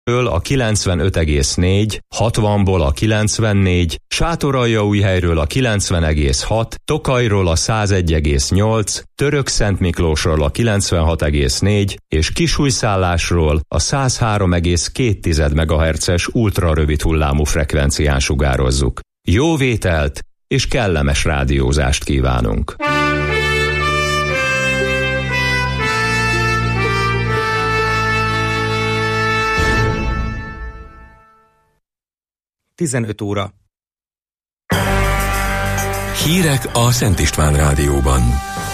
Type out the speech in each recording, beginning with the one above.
a 95,4, 60-ból a 94, Sátoraljaújhelyről a 90,6, Tokajról a 101,8, Törökszentmiklósról a 96,4 és Kisújszállásról a 103,2 MHz-es ultrarövid hullámú frekvencián sugározzuk. Jó vételt és kellemes rádiózást kívánunk! óra. Hírek a Szent István Rádióban.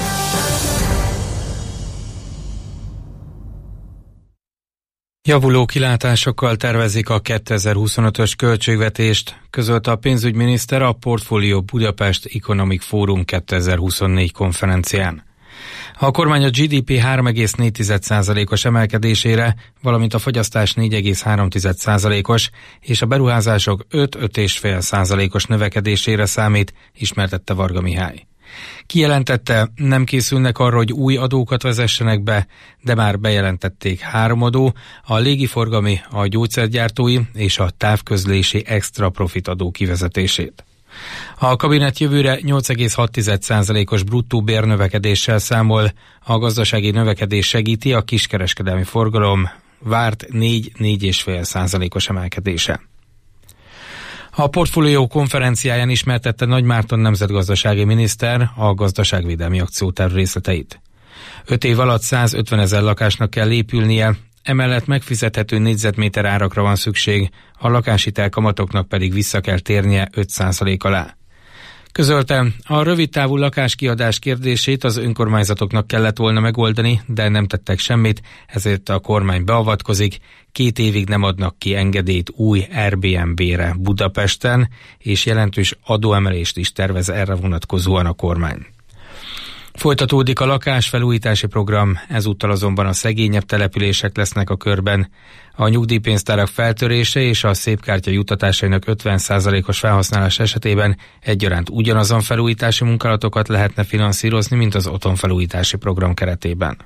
Javuló kilátásokkal tervezik a 2025-ös költségvetést, közölte a pénzügyminiszter a Portfolio Budapest Economic Forum 2024 konferencián. A kormány a GDP 3,4%-os emelkedésére, valamint a fogyasztás 4,3%-os és a beruházások 5-5,5%-os növekedésére számít, ismertette Varga Mihály. Kijelentette, nem készülnek arra, hogy új adókat vezessenek be, de már bejelentették 3 adó, a légiforgalmi, a gyógyszergyártói és a távközlési extra profit adó kivezetését. A kabinet jövőre 8,6%-os bruttó bérnövekedéssel számol, a gazdasági növekedés segíti a kiskereskedelmi forgalom várt 4-4,5%-os emelkedése. A Portfolio konferenciáján ismertette Nagy Márton nemzetgazdasági miniszter a gazdaságvédelmi akcióterv részleteit. 5 év alatt 150 000 lakásnak kell épülnie, emellett megfizethető négyzetméter árakra van szükség, a lakáshitel kamatoknak pedig vissza kell térnie 5% alá. Közölte, a rövidtávú lakáskiadás kérdését az önkormányzatoknak kellett volna megoldani, de nem tettek semmit, ezért a kormány beavatkozik, 2 évig nem adnak ki engedélyt új Airbnb-re Budapesten, és jelentős adóemelést is tervez erre vonatkozóan a kormány. Folytatódik a lakásfelújítási program, ezúttal azonban a szegényebb települések lesznek a körben. A nyugdíjpénztárak feltörése és a szépkártya juttatásainak 50%-os felhasználás esetében egyaránt ugyanazon felújítási munkálatokat lehetne finanszírozni, mint az otthonfelújítási program keretében.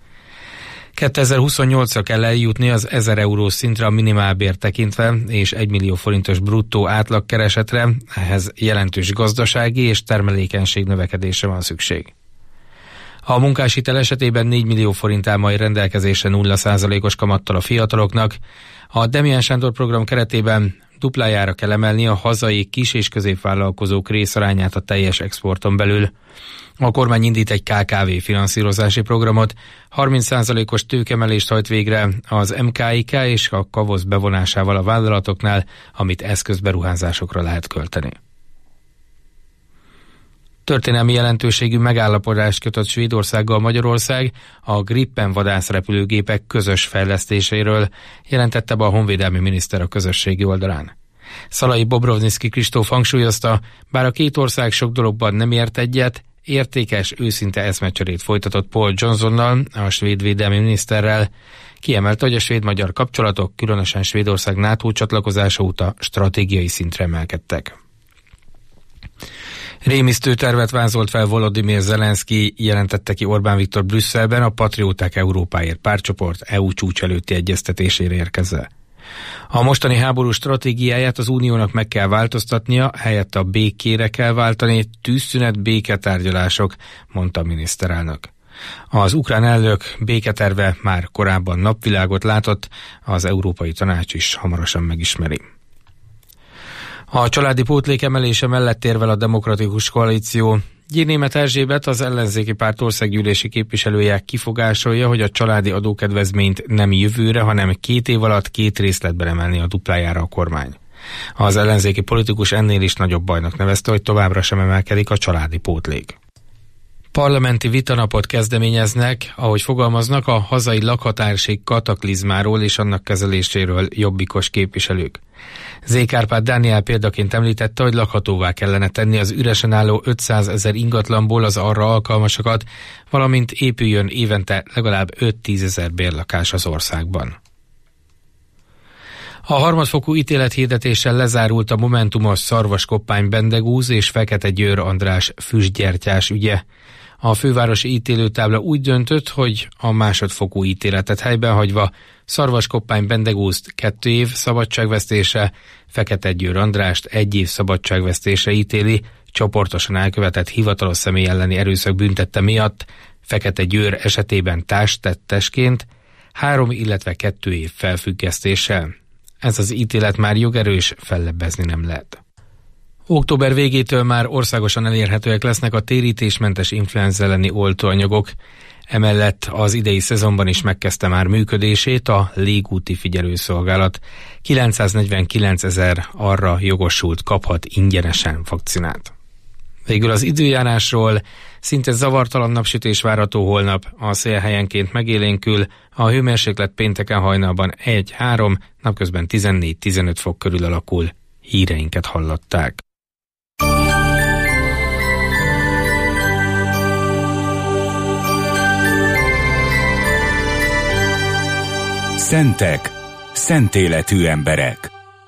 2028-ra kell eljutni az 1000 eurós szintre a minimálbér tekintve, és 1 millió forintos bruttó átlagkeresetre, ehhez jelentős gazdasági és termelékenység növekedésre van szükség. A munkáshitel esetében 4 millió forint áll majd rendelkezésre 0%-os kamattal a fiataloknak. A Demján Sándor program keretében duplájára kell emelni a hazai kis- és középvállalkozók részarányát a teljes exporton belül. A kormány indít egy KKV finanszírozási programot, 30%-os tőkemelést hajt végre az MKIK és a KAVOSZ bevonásával a vállalatoknál, amit eszközberuházásokra lehet költeni. Történelmi jelentőségű megállapodást kötött Svédországgal Magyarország a Gripen vadászrepülőgépek közös fejlesztéséről, jelentette be a honvédelmi miniszter a közösségi oldalán. Szalai Bobrovnicki Kristóf hangsúlyozta, bár a két ország sok dologban nem ért egyet, értékes, őszinte eszmecserét folytatott Paul Johnsonnal, a svéd védelmi miniszterrel. Kiemelte, hogy a svéd-magyar kapcsolatok, különösen Svédország NATO csatlakozása óta stratégiai szintre emelkedtek. Rémisztő tervet vázolt fel Volodymyr Zelenszky, jelentette ki Orbán Viktor Brüsszelben a Patrióták Európáért pártcsoport EU csúcs előtti egyeztetésére érkezve. A mostani háború stratégiáját az uniónak meg kell változtatnia, helyett a békére kell váltani, tűzszünet, béketárgyalások, mondta a miniszterelnök. Az ukrán elnök béketerve már korábban napvilágot látott, az Európai Tanács is hamarosan megismeri. A családi pótlék emelése mellett érvel a Demokratikus Koalíció. Gyér-Németh Erzsébet, az ellenzéki párt országgyűlési képviselője kifogásolja, hogy a családi adókedvezményt nem jövőre, hanem 2 év alatt 2 részletben emelni a duplájára a kormány. Az ellenzéki politikus ennél is nagyobb bajnak nevezte, hogy továbbra sem emelkedik a családi pótlék. Parlamenti vitanapot kezdeményeznek, ahogy fogalmaznak, a hazai lakhatárség kataklizmáról és annak kezeléséről jobbikos képviselők. Zék Árpád Dániel példaként említette, hogy lakhatóvá kellene tenni az üresen álló 500 000 ingatlanból az arra alkalmasakat, valamint épüljön évente legalább 5-10 000 bérlakás az országban. A harmadfokú ítélethirdetéssel lezárult a momentumos Szarvaskoppány Bendegúz és Fekete Győr András füstgyertyás ügye. A fővárosi ítélőtábla úgy döntött, hogy a másodfokú ítéletet helyben hagyva Szarvaskoppány Bendegúzt 2 év szabadságvesztésre, Fekete Győr Andrást 1 év szabadságvesztésre ítéli, csoportosan elkövetett hivatalos személy elleni erőszak büntette miatt, Fekete Győr esetében társtettesként 3, illetve 2 év felfüggesztéssel. Ez az ítélet már jogerős, fellebbezni nem lehet. Október végétől már országosan elérhetőek lesznek a térítésmentes influenza elleni oltóanyagok. Emellett az idei szezonban is megkezdte már működését a légúti figyelőszolgálat. 949 000 arra jogosult kaphat ingyenesen vakcinát. Végül az időjárásról: szinte zavartalan napsütés várható holnap, a szél helyenként megélénkül, a hőmérséklet pénteken hajnalban 1-3, napközben 14-15 fok körül alakul. Híreinket hallották. Szentek, szent életű emberek.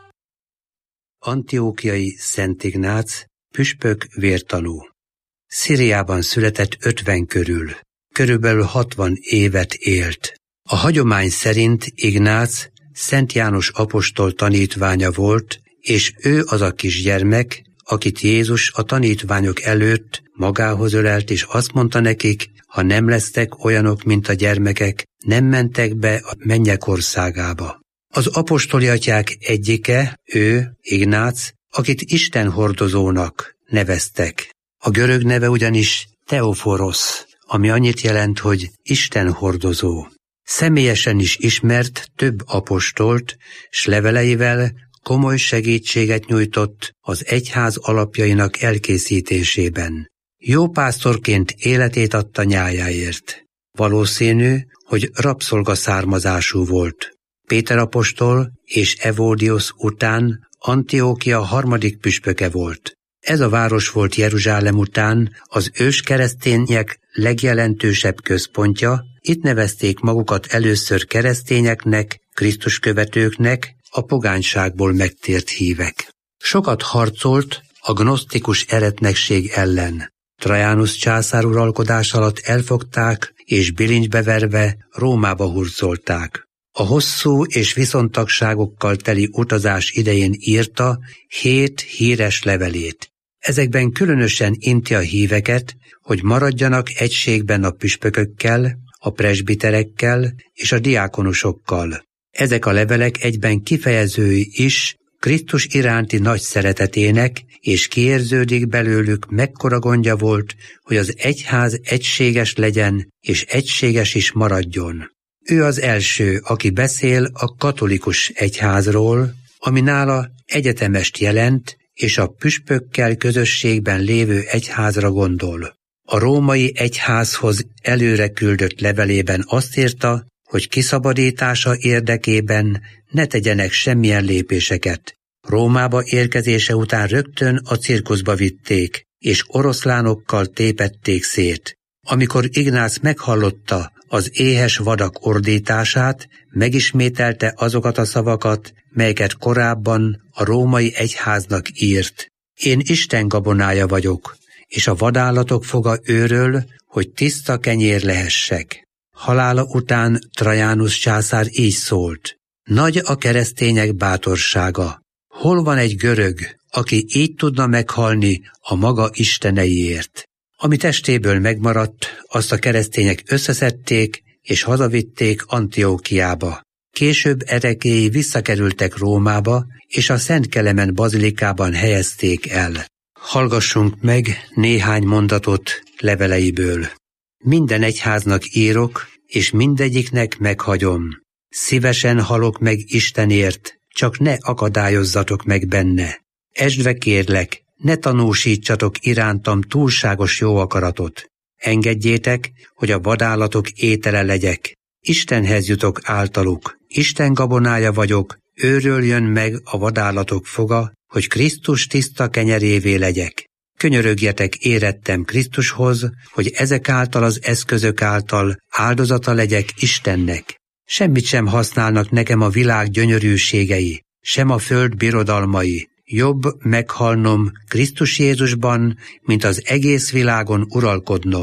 Antiókiai Szent Ignác, püspök, vértanú. Szíriában született 50 körül. Körülbelül 60 évet élt. A hagyomány szerint Ignác Szent János apostol tanítványa volt, és ő az a kisgyermek, akit Jézus a tanítványok előtt magához ölelt, és azt mondta nekik: ha nem lesztek olyanok, mint a gyermekek, nem mentek be a mennyek országába. Az apostoli atyák egyike, ő, Ignác, akit Isten hordozónak neveztek. A görög neve ugyanis Teophorosz, ami annyit jelent, hogy Isten hordozó. Személyesen is ismert több apostolt, s leveleivel komoly segítséget nyújtott az egyház alapjainak elkészítésében. Jó pásztorként életét adta nyájáért. Valószínű, hogy rabszolga származású volt. Péter apostol és Evódiosz után Antiókia 3. püspöke volt. Ez a város volt Jeruzsálem után az őskeresztények legjelentősebb központja. Itt nevezték magukat először keresztényeknek, Krisztus követőknek, a pogányságból megtért hívek. Sokat harcolt a gnosztikus eretnekség ellen. Trajanus császár uralkodás alatt elfogták és bilincsbe verve Rómába hurcolták. A hosszú és viszontagságokkal teli utazás idején írta 7 híres levelét. Ezekben különösen inti a híveket, hogy maradjanak egységben a püspökökkel, a presbiterekkel és a diákonusokkal. Ezek a levelek egyben kifejezői is Krisztus iránti nagy szeretetének, és kiérződik belőlük, mekkora gondja volt, hogy az egyház egységes legyen, és egységes is maradjon. Ő az első, aki beszél a katolikus egyházról, ami nála egyetemest jelent, és a püspökkel közösségben lévő egyházra gondol. A római egyházhoz előre küldött levelében azt írta, hogy kiszabadítása érdekében ne tegyenek semmilyen lépéseket. Rómába érkezése után rögtön a cirkuszba vitték, és oroszlánokkal tépették szét. Amikor Ignác meghallotta az éhes vadak ordítását, megismételte azokat a szavakat, melyeket korábban a római egyháznak írt. Én Isten gabonája vagyok, és a vadállatok foga őről, hogy tiszta kenyér lehessek. Halála után Trajanus császár így szólt: nagy a keresztények bátorsága. Hol van egy görög, aki így tudna meghalni a maga isteneiért? Ami testéből megmaradt, azt a keresztények összeszedték, és hazavitték Antiókiába. Később erekéi visszakerültek Rómába, és a Szent Kelemen bazilikában helyezték el. Hallgassunk meg néhány mondatot leveleiből. Minden egyháznak írok, és mindegyiknek meghagyom. Szívesen halok meg Istenért, csak ne akadályozzatok meg benne. Esdve kérlek, ne tanúsítsatok irántam túlságos jó akaratot. Engedjétek, hogy a vadállatok étele legyek. Istenhez jutok általuk. Isten gabonája vagyok, őről jön meg a vadállatok foga, hogy Krisztus tiszta kenyerévé legyek. Könyörögjetek érettem Krisztushoz, hogy ezek által az eszközök által áldozata legyek Istennek. Semmit sem használnak nekem a világ gyönyörűségei, sem a föld birodalmai. Jobb meghalnom Krisztus Jézusban, mint az egész világon uralkodnom.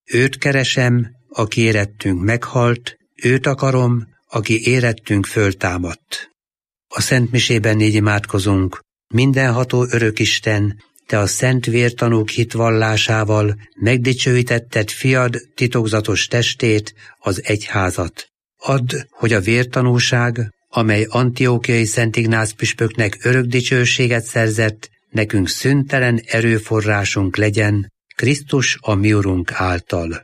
Őt keresem, aki érettünk meghalt, őt akarom, aki érettünk föltámadt. A Szent Misében így imádkozunk: mindenható örökisten, te a szent vértanúk hitvallásával megdicsőítetted fiad titokzatos testét, az egyházat. Add, hogy a vértanúság, amely Antiochiai Szent Ignác püspöknek örök dicsőséget szerzett, nekünk szüntelen erőforrásunk legyen, Krisztus a mi Urunk által.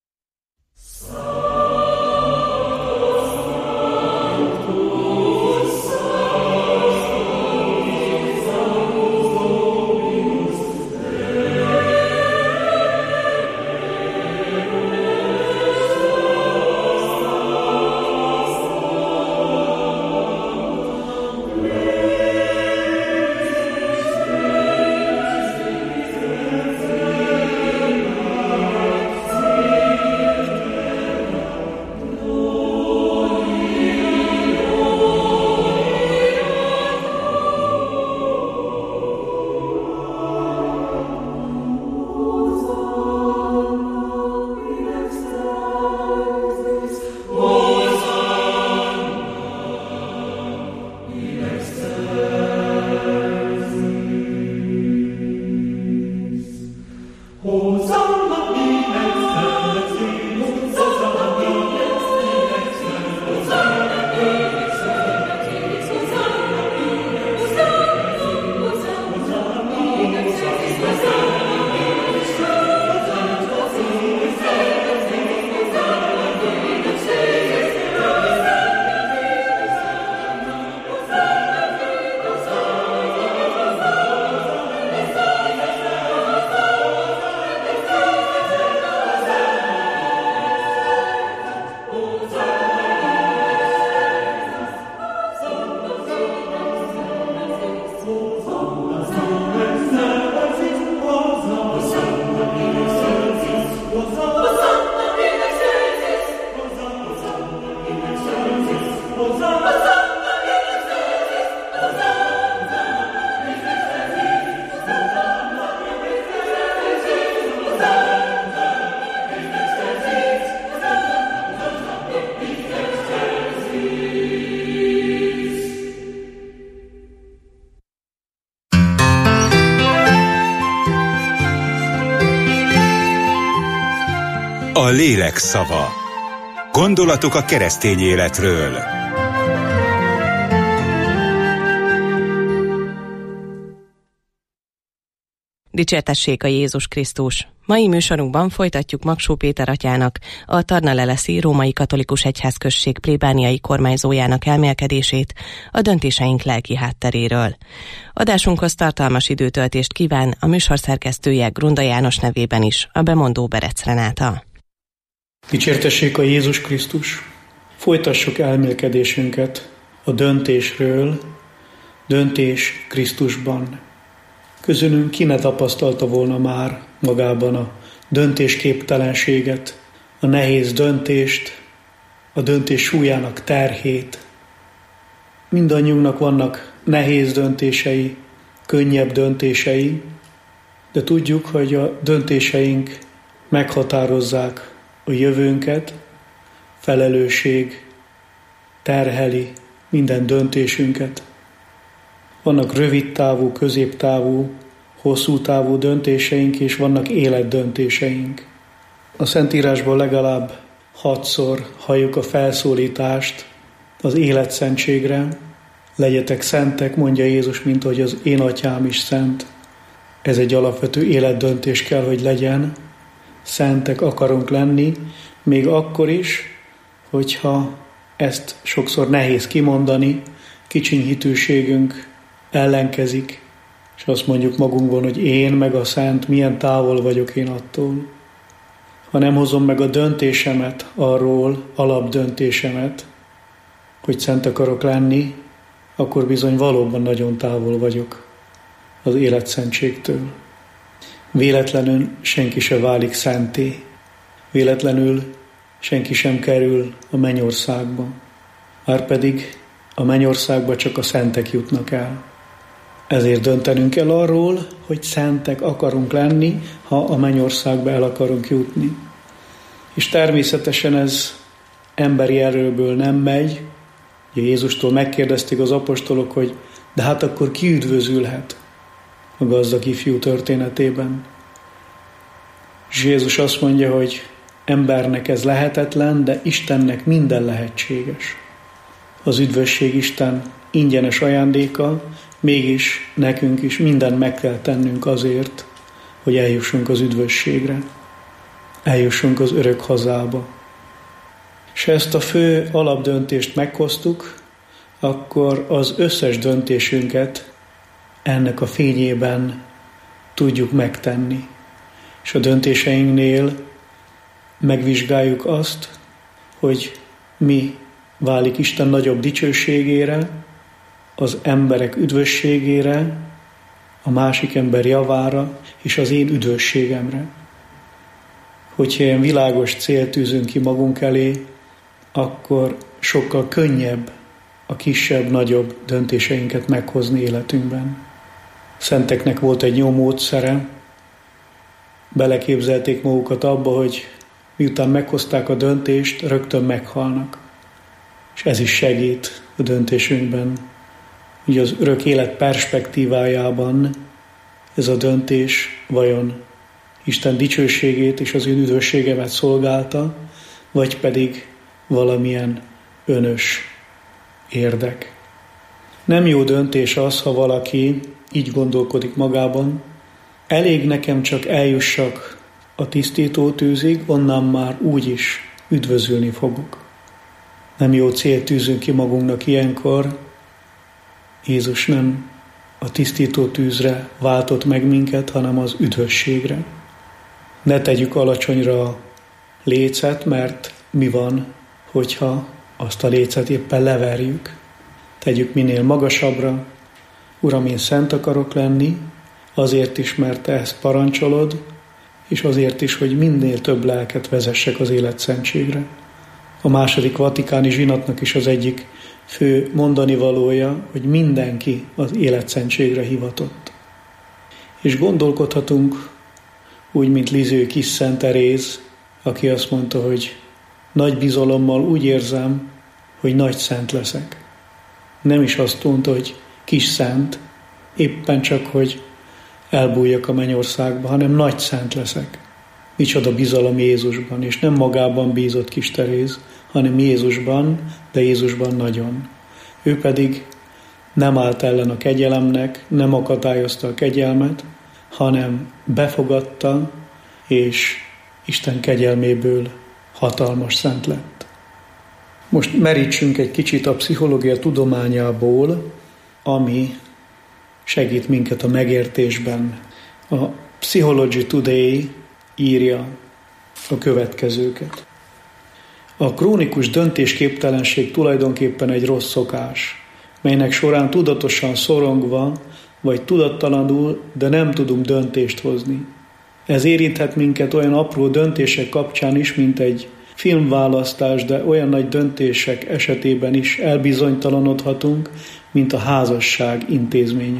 A lélek szava. Gondolatok a keresztény életről. Dicsértessék a Jézus Krisztus! Mai műsorunkban folytatjuk Magsó Péter atyának, a Tarnaleleszi Római Katolikus Egyházközség plébániai kormányzójának elmélkedését a döntéseink lelki hátteréről. Adásunkhoz tartalmas időtöltést kíván a műsor szerkesztője Grunda János nevében is, a bemondó Berec Renáta. Dicsértessék a Jézus Krisztus! Folytassuk elmélkedésünket a döntésről, döntés Krisztusban. Közülünk ki ne tapasztalta volna már magában a döntésképtelenséget, a nehéz döntést, a döntés súlyának terhét. Mindannyiunknak vannak nehéz döntései, könnyebb döntései, de tudjuk, hogy a döntéseink meghatározzák a jövőnket, felelősség terheli minden döntésünket. Vannak rövidtávú, középtávú, hosszú távú döntéseink, és vannak életdöntéseink. A Szentírásban legalább 6-szor halljuk a felszólítást az életszentségre. Legyetek szentek, mondja Jézus, mint hogy az én atyám is szent. Ez egy alapvető életdöntés kell, hogy legyen. Szentek akarunk lenni, még akkor is, hogyha ezt sokszor nehéz kimondani, kicsiny hitűségünk ellenkezik, és azt mondjuk magunkban, hogy én meg a szent, milyen távol vagyok én attól. Ha nem hozom meg a döntésemet arról, alapdöntésemet, hogy szent akarok lenni, akkor bizony valóban nagyon távol vagyok az életszentségtől. Véletlenül senki se válik szenté, véletlenül senki sem kerül a mennyországba, márpedig a mennyországba csak a szentek jutnak el. Ezért döntenünk kell arról, hogy szentek akarunk lenni, ha a mennyországba el akarunk jutni. És természetesen ez emberi erőből nem megy. Ugye Jézustól megkérdezték az apostolok, hogy de hát akkor ki üdvözülhet a gazdag ifjú történetében. És Jézus azt mondja, hogy embernek ez lehetetlen, de Istennek minden lehetséges. Az üdvösség Isten ingyenes ajándéka, mégis nekünk is mindent meg kell tennünk azért, hogy eljussunk az üdvösségre, eljussunk az örök hazába. És ezt a fő alapdöntést meghoztuk, akkor az összes döntésünket ennek a fényében tudjuk megtenni. És a döntéseinknél megvizsgáljuk azt, hogy mi válik Isten nagyobb dicsőségére, az emberek üdvösségére, a másik ember javára és az én üdvösségemre. Hogyha ilyen világos célt tűzünk ki magunk elé, akkor sokkal könnyebb a kisebb-nagyobb döntéseinket meghozni életünkben. Szenteknek volt egy jó módszere, beleképzelték magukat abba, hogy miután meghozták a döntést, rögtön meghalnak. És ez is segít a döntésünkben. Ugye az örök élet perspektívájában ez a döntés vajon Isten dicsőségét és az ő üdvösségemet szolgálta, vagy pedig valamilyen önös érdek. Nem jó döntés az, ha valaki így gondolkodik magában, elég nekem csak eljussak a tisztító tűzig, onnan már úgyis üdvözülni fogok. Nem jó célt tűzünk ki magunknak ilyenkor. Jézus nem a tisztító tűzre váltott meg minket, hanem az üdvösségre. Ne tegyük alacsonyra a lécet, mert mi van, hogyha azt a lécet éppen leverjük. Tegyük minél magasabbra. Uram, én szent akarok lenni, azért is, mert Te ezt parancsolod, és azért is, hogy minél több lelket vezessek az életszentségre. A második vatikáni zsinatnak is az egyik fő mondani valója, hogy mindenki az életszentségre hivatott. És gondolkodhatunk úgy, mint Lisieux kis Szent Teréz, aki azt mondta, hogy nagy bizalommal úgy érzem, hogy nagy szent leszek. Nem is azt mondta, hogy kis szent, éppen csak, hogy elbújjak a mennyországba, hanem nagy szent leszek. Micsoda bizalom Jézusban, és nem magában bízott kis Teréz, hanem Jézusban, de Jézusban nagyon. Ő pedig nem állt ellen a kegyelemnek, nem akadályozta a kegyelmet, hanem befogadta, és Isten kegyelméből hatalmas szent lett. Most merítsünk egy kicsit a pszichológia tudományából, ami segít minket a megértésben. A Psychology Today írja a következőket. A krónikus döntésképtelenség tulajdonképpen egy rossz szokás, melynek során tudatosan szorongva, vagy tudattalanul, de nem tudunk döntést hozni. Ez érinthet minket olyan apró döntések kapcsán is, mint egy filmválasztás, de olyan nagy döntések esetében is elbizonytalanodhatunk, mint a házasság intézménye.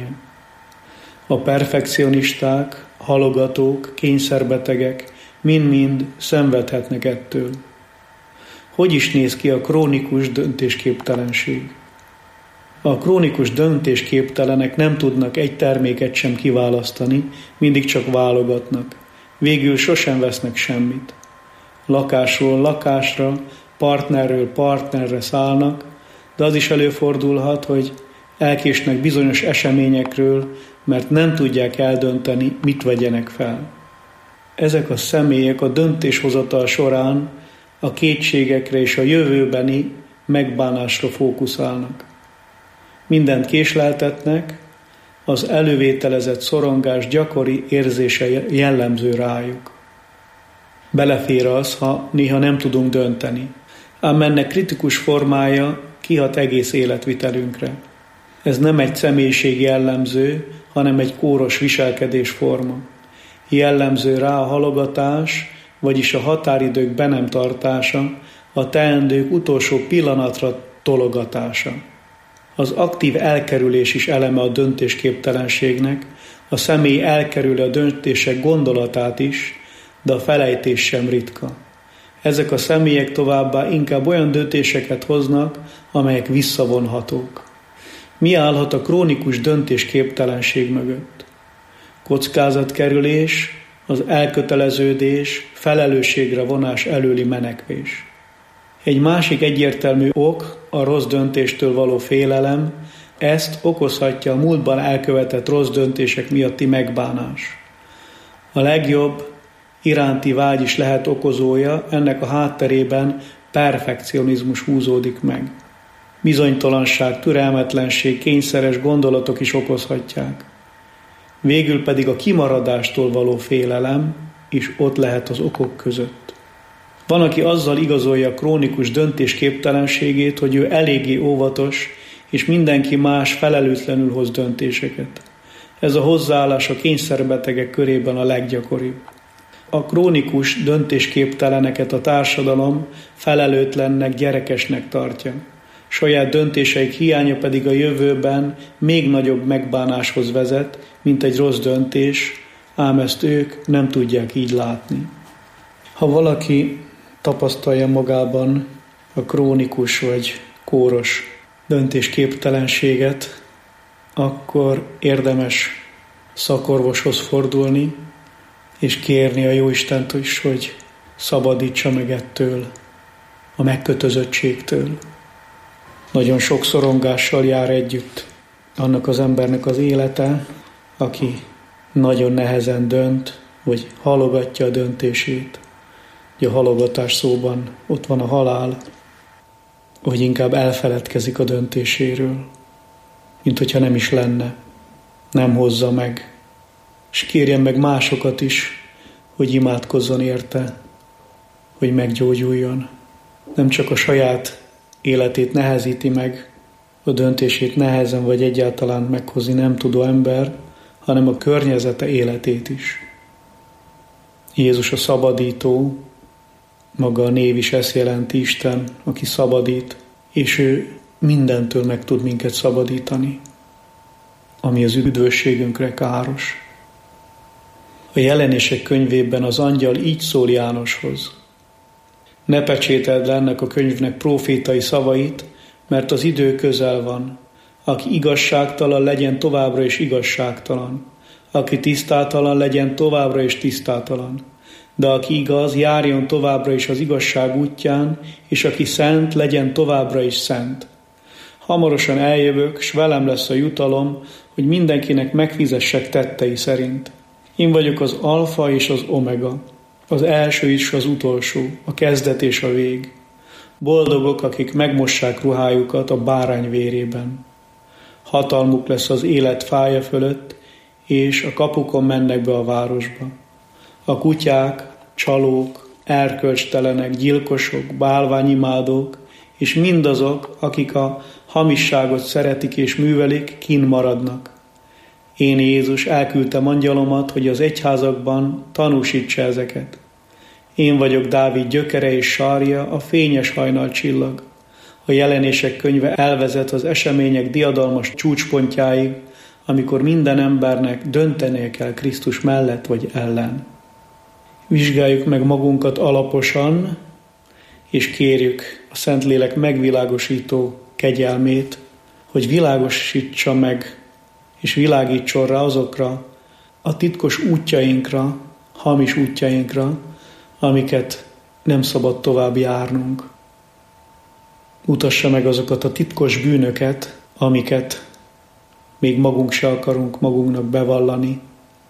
A perfekcionisták, halogatók, kényszerbetegek mind-mind szenvedhetnek ettől. Hogy is néz ki a krónikus döntésképtelenség? A krónikus döntésképtelenek nem tudnak egy terméket sem kiválasztani, mindig csak válogatnak. Végül sosem vesznek semmit. Lakásról lakásra, partnerről partnerre szállnak, de az is előfordulhat, hogy elkésnek bizonyos eseményekről, mert nem tudják eldönteni, mit vegyenek fel. Ezek a személyek a döntéshozatal során a kétségekre és a jövőbeni megbánásra fókuszálnak. Mindent késleltetnek, az elővételezett szorongás gyakori érzése jellemző rájuk. Belefér az, ha néha nem tudunk dönteni, ám ennek kritikus formája kihat egész életvitelünkre. Ez nem egy személyiség jellemző, hanem egy kóros viselkedésforma. Jellemző rá a halogatás, vagyis a határidők be nem tartása, a teendők utolsó pillanatra tologatása. Az aktív elkerülés is eleme a döntésképtelenségnek, a személy elkerüli a döntések gondolatát is, de a felejtés sem ritka. Ezek a személyek továbbá inkább olyan döntéseket hoznak, amelyek visszavonhatók. Mi állhat a krónikus döntésképtelenség mögött? Kockázatkerülés, az elköteleződés, felelősségre vonás előli menekvés. Egy másik egyértelmű ok a rossz döntéstől való félelem, ezt okozhatja a múltban elkövetett rossz döntések miatti megbánás. A legjobb iránti vágy is lehet okozója, ennek a hátterében perfekcionizmus húzódik meg. Bizonytalanság, türelmetlenség, kényszeres gondolatok is okozhatják. Végül pedig a kimaradástól való félelem is ott lehet az okok között. Van, aki azzal igazolja a krónikus döntésképtelenségét, hogy ő eléggé óvatos, és mindenki más felelőtlenül hoz döntéseket. Ez a hozzáállás a kényszerbetegek körében a leggyakoribb. A krónikus döntésképteleneket a társadalom felelőtlennek, gyerekesnek tartja. Saját döntéseik hiánya pedig a jövőben még nagyobb megbánáshoz vezet, mint egy rossz döntés, ám ezt ők nem tudják így látni. Ha valaki tapasztalja magában a krónikus vagy kóros döntésképtelenséget, akkor érdemes szakorvoshoz fordulni, és kérni a Jóistent is, hogy szabadítsa meg ettől, a megkötözöttségtől. Nagyon sok szorongással jár együtt annak az embernek az élete, aki nagyon nehezen dönt, vagy halogatja a döntését. A halogatás szóban ott van a halál, vagy inkább elfeledkezik a döntéséről, mint hogyha nem is lenne, nem hozza meg, és kérjen meg másokat is, hogy imádkozzon érte, hogy meggyógyuljon. Nem csak a saját életét nehezíti meg, a döntését nehezen vagy egyáltalán meghozni nem tudó ember, hanem a környezete életét is. Jézus a szabadító, maga a név is ezt jelenti, Isten, aki szabadít, és ő mindentől meg tud minket szabadítani, ami az üdvösségünkre káros. A Jelenések könyvében az angyal így szól Jánoshoz: ne pecsételd le ennek a könyvnek prófétai szavait, mert az idő közel van. Aki igazságtalan, legyen továbbra is igazságtalan. Aki tisztátalan, legyen továbbra is tisztátalan. De aki igaz, járjon továbbra is az igazság útján, és aki szent, legyen továbbra is szent. Hamarosan eljövök, s velem lesz a jutalom, hogy mindenkinek megfizessek tettei szerint. Én vagyok az alfa és az omega, az első és az utolsó, a kezdet és a vég. Boldogok, akik megmossák ruhájukat a bárány vérében. Hatalmuk lesz az élet fája fölött, és a kapukon mennek be a városba. A kutyák, csalók, erkölcstelenek, gyilkosok, bálványimádók, és mindazok, akik a hamisságot szeretik és művelik, kinn maradnak. Én, Jézus, elküldtem angyalomat, hogy az egyházakban tanúsítsa ezeket. Én vagyok Dávid gyökere és sarja, a fényes hajnalcsillag. A Jelenések könyve elvezet az események diadalmas csúcspontjáig, amikor minden embernek döntenie kell Krisztus mellett vagy ellen. Vizsgáljuk meg magunkat alaposan, és kérjük a Szentlélek megvilágosító kegyelmét, hogy világosítsa meg, és világítson rá azokra a titkos útjainkra, hamis útjainkra, amiket nem szabad tovább járnunk. Mutassa meg azokat a titkos bűnöket, amiket még magunk se akarunk magunknak bevallani,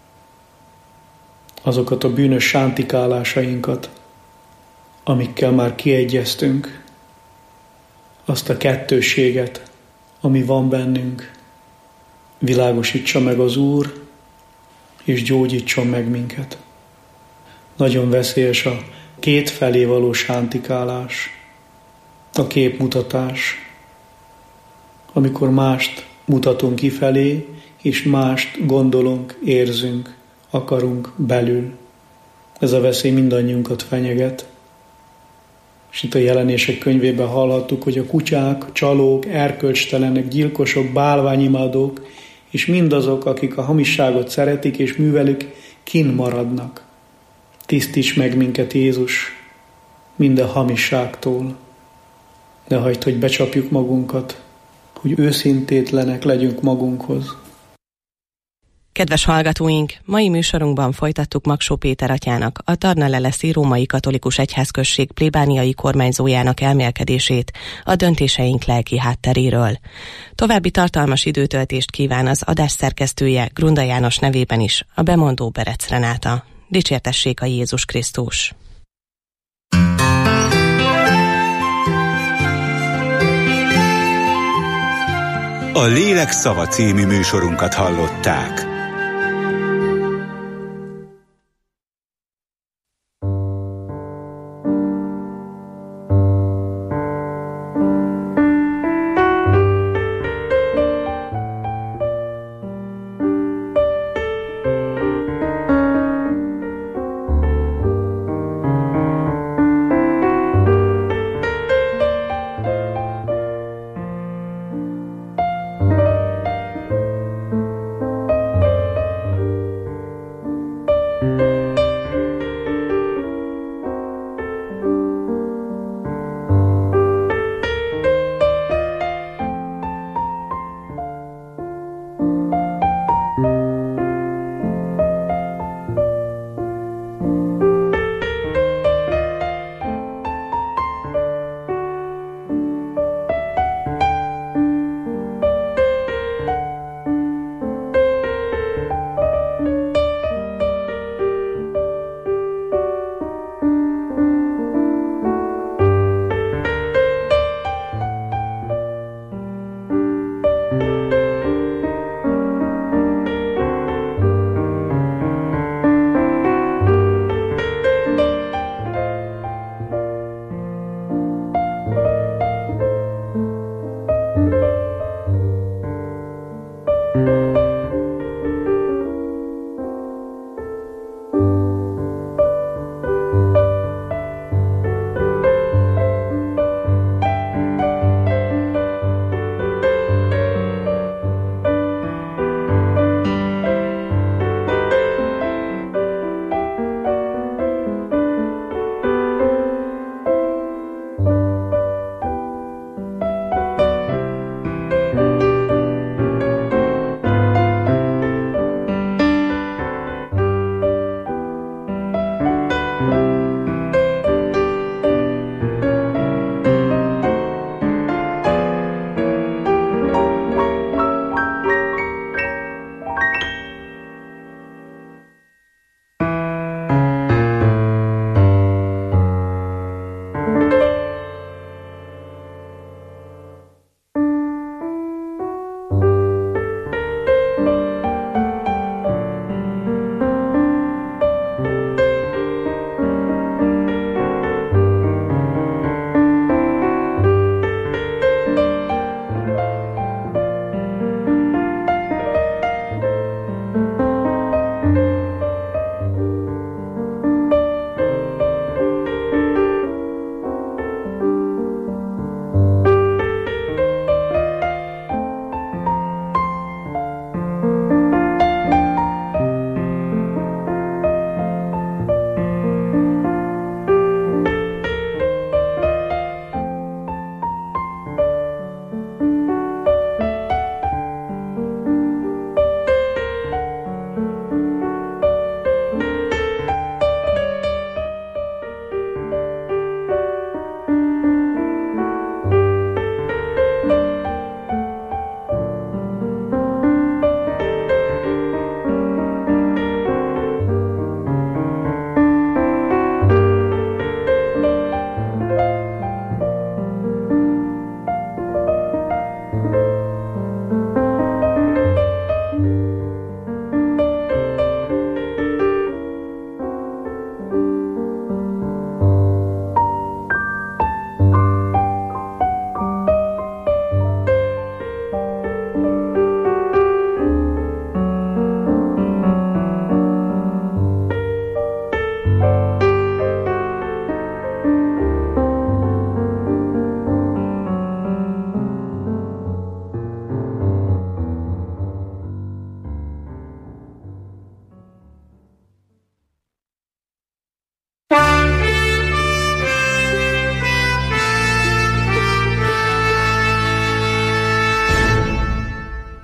azokat a bűnös sántikálásainkat, amikkel már kiegyeztünk, azt a kettősséget, ami van bennünk. Világosítsa meg az Úr, és gyógyítson meg minket. Nagyon veszélyes a kétfelé való sántikálás, a képmutatás, amikor mást mutatunk kifelé, és mást gondolunk, érzünk, akarunk belül. Ez a veszély mindannyiunkat fenyeget. És itt a Jelenések könyvében hallhattuk, hogy a kutyák, csalók, erkölcstelenek, gyilkosok, bálványimádók, és mindazok, akik a hamisságot szeretik és művelik, kinn maradnak. Tisztíts meg minket, Jézus, minden hamisságtól. Ne hagyd, hogy becsapjuk magunkat, hogy őszintétlenek legyünk magunkhoz. Kedves hallgatóink, mai műsorunkban folytattuk Magsó Péter atyának, a Tarna-Leleszi Római Katolikus Egyházközség plébániai kormányzójának elmélkedését a döntéseink lelki hátteréről. További tartalmas időtöltést kíván az adás szerkesztője Grunda János nevében is, a bemondó Berec Renáta. Dicsértessék a Jézus Krisztus! A Lélek szava című műsorunkat hallották.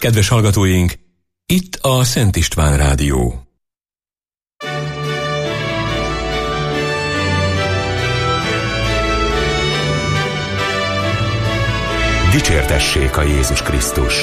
Kedves hallgatóink, itt a Szent István Rádió. Dicsértessék a Jézus Krisztus!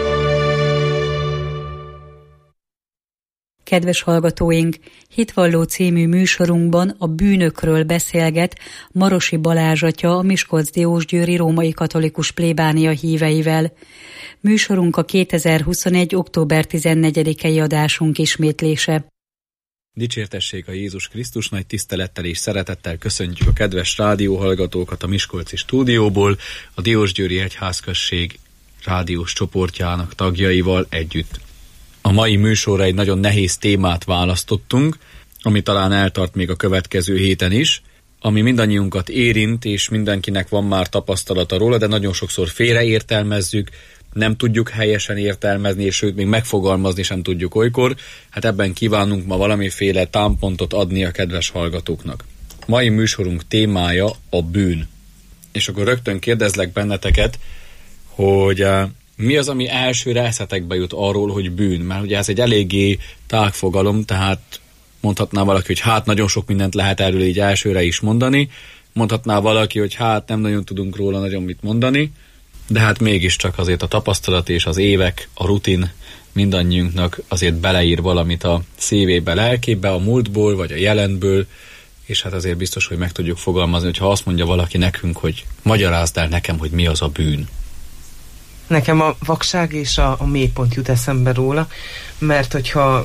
Kedves hallgatóink, Hitvalló című műsorunkban a bűnökről beszélget Marosi Balázs atya a Miskolc-Diósgyőri római katolikus plébánia híveivel. Műsorunk a 2021. október 14-i adásunk ismétlése. Dicsértessék a Jézus Krisztus, nagy tisztelettel és szeretettel köszöntjük a kedves rádióhallgatókat a Miskolci stúdióból, a Diósgyőri Egyházközség rádiós csoportjának tagjaival együtt. A mai műsorra egy nagyon nehéz témát választottunk, ami talán eltart még a következő héten is, ami mindannyiunkat érint, és mindenkinek van már tapasztalata róla, de nagyon sokszor félreértelmezzük, nem tudjuk helyesen értelmezni, és sőt, még megfogalmazni sem tudjuk olykor. Hát ebben kívánunk ma valamiféle támpontot adni a kedves hallgatóknak. Mai műsorunk témája a bűn. És akkor rögtön kérdezlek benneteket, hogy mi az, ami elsőre eszetekbe jut arról, hogy bűn? Mert ugye ez egy eléggé tág fogalom, tehát mondhatná valaki, hogy hát nagyon sok mindent lehet erről így elsőre is mondani, mondhatná valaki, hogy hát nem nagyon tudunk róla nagyon mit mondani, de hát mégiscsak azért a tapasztalat és az évek, a rutin mindannyiunknak azért beleír valamit a szívébe, lelkébe, a múltból vagy a jelenből, és hát azért biztos, hogy meg tudjuk fogalmazni, hogyha azt mondja valaki nekünk, hogy magyarázd el nekem, hogy mi az a bűn. Nekem a vakság és a mélypont jut eszembe róla, mert hogyha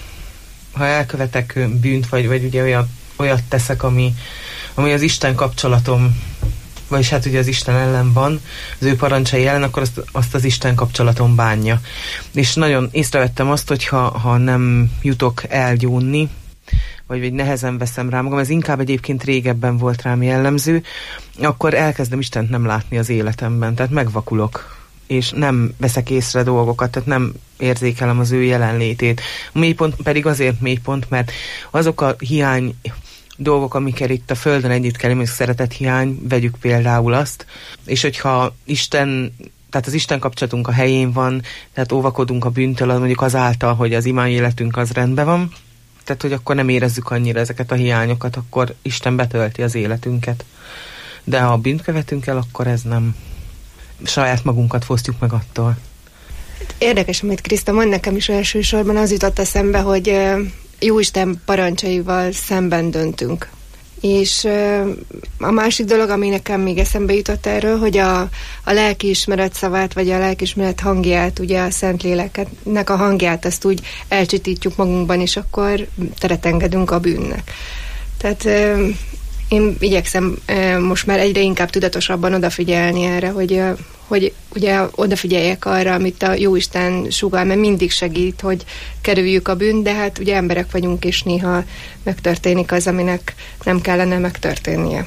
elkövetek bűnt, vagy ugye olyat teszek, ami az Isten kapcsolatom, vagyis hát ugye az Isten ellen van, az ő parancsai ellen, akkor azt az Isten kapcsolatom bánja. És nagyon észrevettem azt, hogy ha nem jutok elgyónni, vagy nehezen veszem rá magam, ez inkább egyébként régebben volt rám jellemző, akkor elkezdem Istent nem látni az életemben, tehát megvakulok, és nem veszek észre dolgokat, tehát nem érzékelem az ő jelenlétét. A mélypont pedig azért mélypont, mert azok a hiány dolgok, amikkel itt a Földön együtt kell, mondjuk szeretet hiány, vegyük például azt, és hogyha tehát az Isten kapcsolatunk a helyén van, tehát óvakodunk a bűntől, mondjuk azáltal, hogy az imánéletünk az rendben van, tehát hogy akkor nem érezzük annyira ezeket a hiányokat, akkor Isten betölti az életünket. De ha a bűnt követünk el, akkor ez nem. Saját magunkat fosztjuk meg attól. Érdekes, amit Kriszta mond, nekem is elsősorban az jutott eszembe, hogy Jóisten parancsaival szemben döntünk. És a másik dolog, ami nekem még eszembe jutott erről, hogy a lelkiismeret szavát, vagy a lelkiismeret hangját, ugye a Szentléleknek a hangját, azt úgy elcsitítjuk magunkban, és akkor teret engedünk a bűnnek. Tehát én igyekszem most már egyre inkább tudatosabban odafigyelni erre, hogy ugye odafigyeljek arra, amit a Jóisten sugall, mert mindig segít, hogy kerüljük a bűnt, de hát ugye emberek vagyunk, és néha megtörténik az, aminek nem kellene megtörténnie.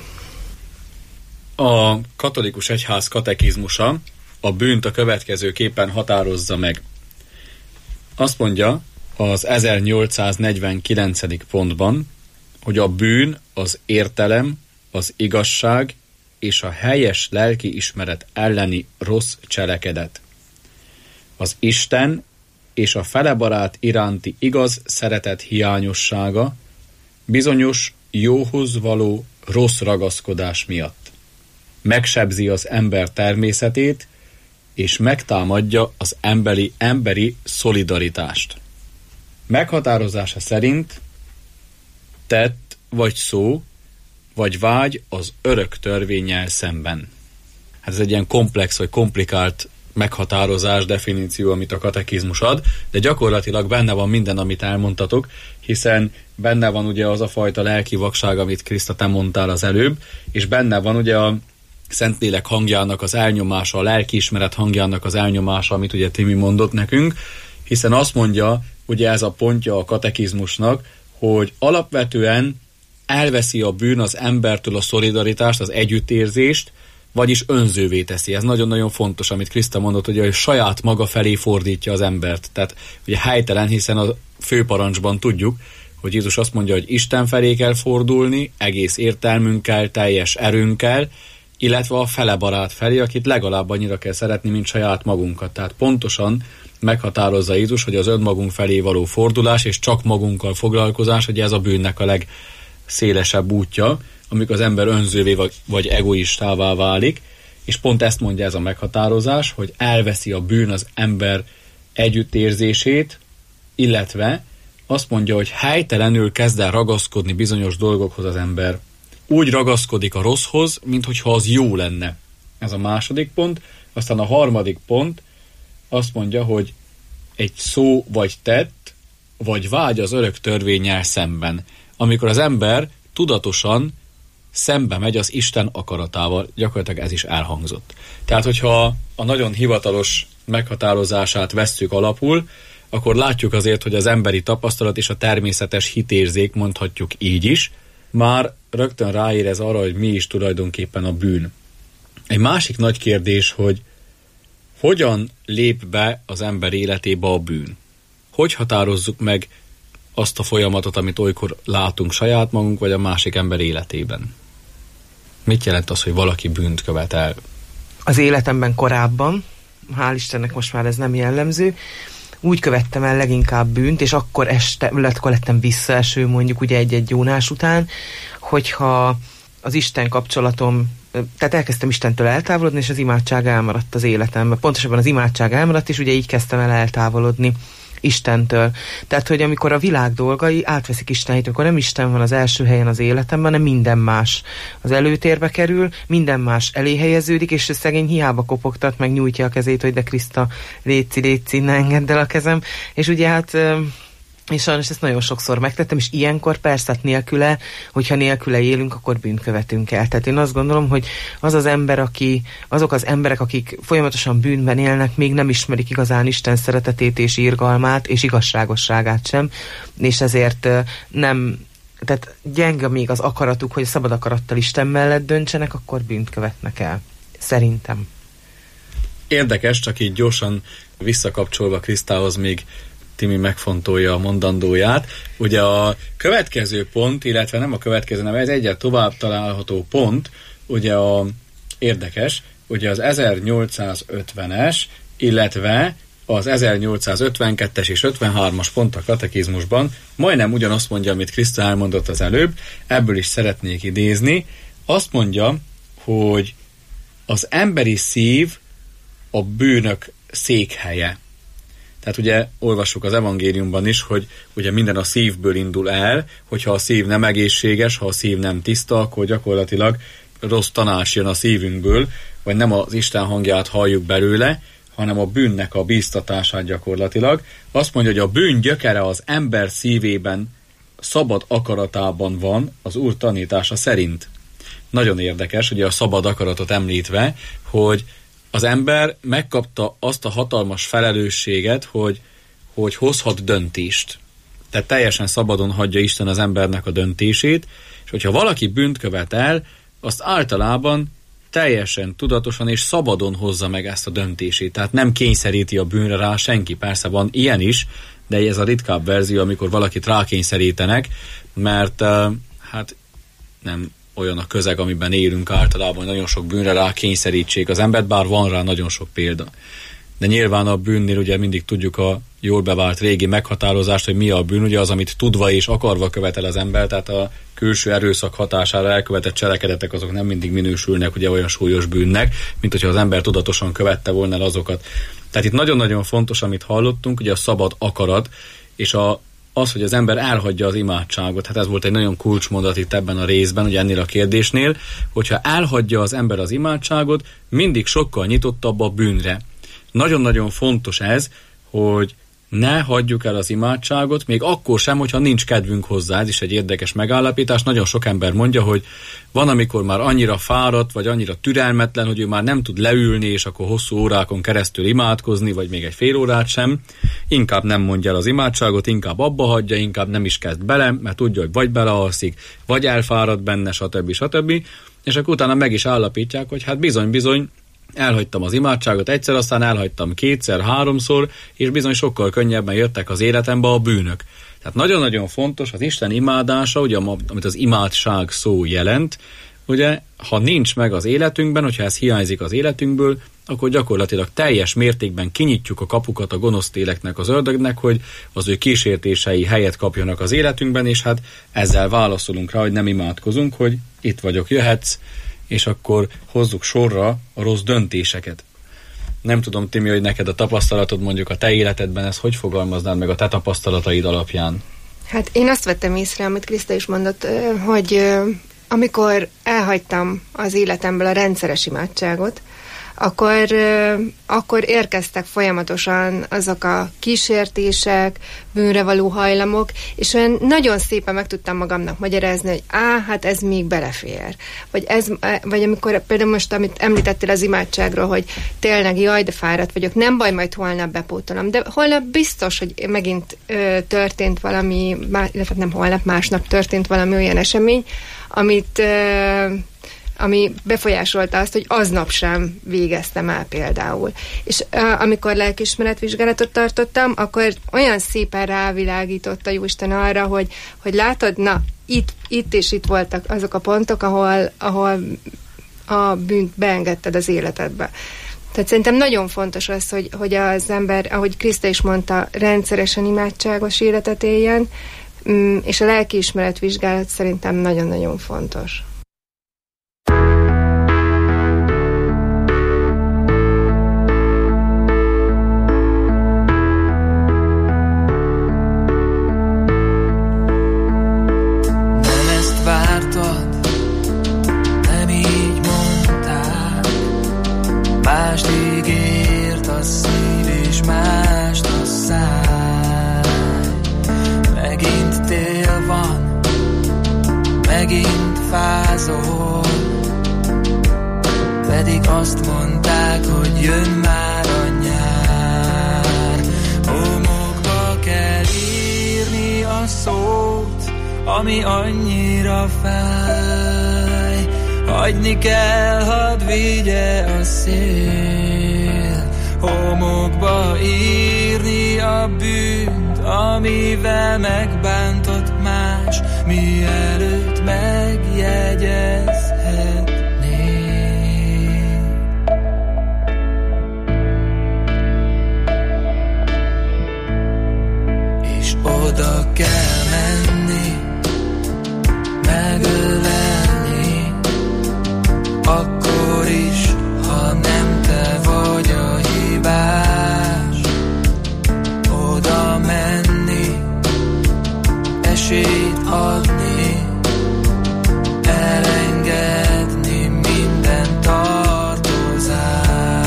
A katolikus egyház katekizmusa a bűnt a következőképpen határozza meg. Azt mondja az 1849. pontban, hogy a bűn az értelem, az igazság és a helyes lelki ismeret elleni rossz cselekedet. Az Isten és a felebarát iránti igaz szeretet hiányossága bizonyos jóhoz való rossz ragaszkodás miatt. Megsebzi az ember természetét, és megtámadja az emberi szolidaritást. Meghatározása szerint tett vagy szó, vagy vágy az örök törvénnyel szemben. Hát ez egy ilyen komplex vagy komplikált meghatározás, definíció, amit a katekizmus ad, de gyakorlatilag benne van minden, amit elmondtatok, hiszen benne van ugye az a fajta lelki vakság, amit Kriszta, te mondtál az előbb, és benne van ugye a Szentlélek hangjának az elnyomása, a lelkiismeret hangjának az elnyomása, amit ugye Timi mondott nekünk, hiszen azt mondja, ugye ez a pontja a katekizmusnak, hogy alapvetően elveszi a bűn az embertől a szolidaritást, az együttérzést, vagyis önzővé teszi. Ez nagyon-nagyon fontos, amit Kriszta mondott, hogy saját maga felé fordítja az embert. Tehát ugye helytelen, hiszen a főparancsban tudjuk, hogy Jézus azt mondja, hogy Isten felé kell fordulni, egész értelmünkkel, teljes erőnkkel, illetve a felebarát felé, akit legalább annyira kell szeretni, mint saját magunkat. Tehát pontosan meghatározza Jézus, hogy az önmagunk felé való fordulás és csak magunkkal foglalkozás, hogy ez a bűnnek a legszélesebb útja, amikor az ember önzővé vagy egoistává válik, és pont ezt mondja ez a meghatározás, hogy elveszi a bűn az ember együttérzését, illetve azt mondja, hogy helytelenül kezd el ragaszkodni bizonyos dolgokhoz az ember. Úgy ragaszkodik a rosszhoz, minthogyha az jó lenne. Ez a második pont. Aztán a harmadik pont azt mondja, hogy egy szó vagy tett, vagy vágy az örök törvénnyel szemben. Amikor az ember tudatosan szembe megy az Isten akaratával, gyakorlatilag ez is elhangzott. Tehát, hogyha a nagyon hivatalos meghatározását vesszük alapul, akkor látjuk azért, hogy az emberi tapasztalat és a természetes hitérzék, mondhatjuk így is, már rögtön ráérez arra, hogy mi is tulajdonképpen a bűn. Egy másik nagy kérdés, hogy hogyan lép be az ember életébe a bűn? Hogy határozzuk meg azt a folyamatot, amit olykor látunk saját magunk vagy a másik ember életében? Mit jelent az, hogy valaki bűnt követ el? Az életemben korábban, hál' Istennek most már ez nem jellemző, úgy követtem el leginkább bűnt, és akkor lettem visszaeső mondjuk ugye egy-egy gyónás után, hogyha az Isten kapcsolatom, tehát elkezdtem Istentől eltávolodni, és az imádság elmaradt az életemben. Pontosabban az imádság elmaradt, és ugye így kezdtem el eltávolodni Istentől. Tehát, hogy amikor a világ dolgai átveszik Isten helyét, amikor nem Isten van az első helyen az életemben, hanem minden más az előtérbe kerül, minden más elé helyeződik, és a szegény hiába kopogtat, meg nyújtja a kezét, hogy de Kriszta, léci, ne engedd el a kezem. És ugye hát... és sajnos ezt nagyon sokszor megtettem, és ilyenkor persze nélküle, hogyha nélküle élünk, akkor bűnt követünk el. Tehát én azt gondolom, hogy azok az emberek, akik folyamatosan bűnben élnek, még nem ismerik igazán Isten szeretetét és irgalmát, és igazságosságát sem, és ezért tehát gyenge még az akaratuk, hogy szabad akarattal Isten mellett döntsenek, akkor bűnt követnek el. Szerintem. Érdekes, csak így gyorsan visszakapcsolva Krisztához még Timi megfontolja a mondandóját. Ugye a következő pont, illetve nem a következő, hanem ez egyet tovább található pont, ugye érdekes, ugye az 1850-es, illetve az 1852-es és 53-as pont a katekizmusban majdnem ugyanazt mondja, amit Kriszta elmondott az előbb, ebből is szeretnék idézni. Azt mondja, hogy az emberi szív a bűnök székhelye. Tehát ugye olvassuk az evangéliumban is, hogy ugye minden a szívből indul el, hogyha a szív nem egészséges, ha a szív nem tiszta, akkor gyakorlatilag rossz tanács jön a szívünkből, vagy nem az Isten hangját halljuk belőle, hanem a bűnnek a bíztatását gyakorlatilag. Azt mondja, hogy a bűn gyökere az ember szívében, szabad akaratában van az Úr tanítása szerint. Nagyon érdekes, ugye a szabad akaratot említve, hogy az ember megkapta azt a hatalmas felelősséget, hogy hozhat döntést. Tehát teljesen szabadon hagyja Isten az embernek a döntését, és hogyha valaki bűnt követ el, azt általában teljesen tudatosan és szabadon hozza meg ezt a döntését. Tehát nem kényszeríti a bűnre rá senki. Persze van ilyen is, de ez a ritkább verzió, amikor valakit rákényszerítenek, mert hát nem olyan a közeg, amiben élünk általában, nagyon sok bűnre rá kényszerítsék az embert, bár van rá nagyon sok példa. De nyilván a bűnnél ugye mindig tudjuk a jól bevált régi meghatározást, hogy mi a bűn, ugye az, amit tudva és akarva követel az ember, tehát a külső erőszak hatására elkövetett cselekedetek azok nem mindig minősülnek ugye olyan súlyos bűnnek, mint hogyha az ember tudatosan követte volna el azokat. Tehát itt nagyon-nagyon fontos, amit hallottunk, ugye a szabad akarat, és az, hogy az ember elhagyja az imádságot. Hát ez volt egy nagyon kulcsmondat itt ebben a részben, ugye ennél a kérdésnél, hogyha elhagyja az ember az imádságot, mindig sokkal nyitottabb a bűnre. Nagyon-nagyon fontos ez, hogy ne hagyjuk el az imádságot, még akkor sem, hogyha nincs kedvünk hozzá. Ez is egy érdekes megállapítás. Nagyon sok ember mondja, hogy van, amikor már annyira fáradt, vagy annyira türelmetlen, hogy ő már nem tud leülni, és akkor hosszú órákon keresztül imádkozni, vagy még egy fél órát sem. Inkább nem mondja el az imádságot, inkább abba hagyja, inkább nem is kezd bele, mert tudja, hogy vagy belealszik, vagy elfárad benne, stb. És akkor utána meg is állapítják, hogy hát bizony, elhagytam az imádságot egyszer, aztán elhagytam kétszer, háromszor, és bizony sokkal könnyebben jöttek az életembe a bűnök. Tehát nagyon-nagyon fontos az Isten imádása, ugye, amit az imádság szó jelent, ugye, ha nincs meg az életünkben, hogyha ez hiányzik az életünkből, akkor gyakorlatilag teljes mértékben kinyitjuk a kapukat a gonosz léleknek, az ördögnek, hogy az ő kísértései helyet kapjanak az életünkben, és hát ezzel válaszolunk rá, hogy nem imádkozunk, hogy itt vagyok, jöhetsz, és akkor hozzuk sorra a rossz döntéseket. Nem tudom, Timi, hogy neked a tapasztalatod mondjuk a te életedben, ezt hogy fogalmaznád meg a te tapasztalataid alapján? Hát én azt vettem észre, amit Kriszta is mondott, hogy amikor elhagytam az életemből a rendszeres imádságot, akkor érkeztek folyamatosan azok a kísértések, bűnre való hajlamok, és olyan nagyon szépen meg tudtam magamnak magyarázni, hogy hát ez még belefér. Vagy amikor például most, amit említettél az imádságról, hogy tényleg jaj, de fáradt vagyok, nem baj, majd holnap bepótolom, de holnap biztos, hogy megint történt valami, illetve nem holnap, másnap történt valami olyan esemény, ami befolyásolta azt, hogy aznap sem végeztem el például. És amikor lelkiismeretvizsgálatot tartottam, akkor olyan szépen rávilágított a Jóisten arra, hogy látod, na, itt és itt voltak azok a pontok, ahol a bűnt beengedted az életedbe. Tehát szerintem nagyon fontos az, hogy az ember, ahogy Kriszta is mondta, rendszeresen imádságos életet éljen, és a lelkiismeretvizsgálat szerintem nagyon-nagyon fontos. Mást ígért a szív, és mást a száj. Megint tél van, megint fázol, pedig azt mondták, hogy jön már a nyár. Homokba kell írni a szót, ami annyira fáj. Hagyni kell, hadd vigye a szél. Homokba írni a bűnt, amivel megbántott más, mielőtt megjegyezhetné. És oda kell menni, megölelni, akkor is, ha nem te vagy a hibás. Oda menni, esélyt adni, elengedni minden tartozást.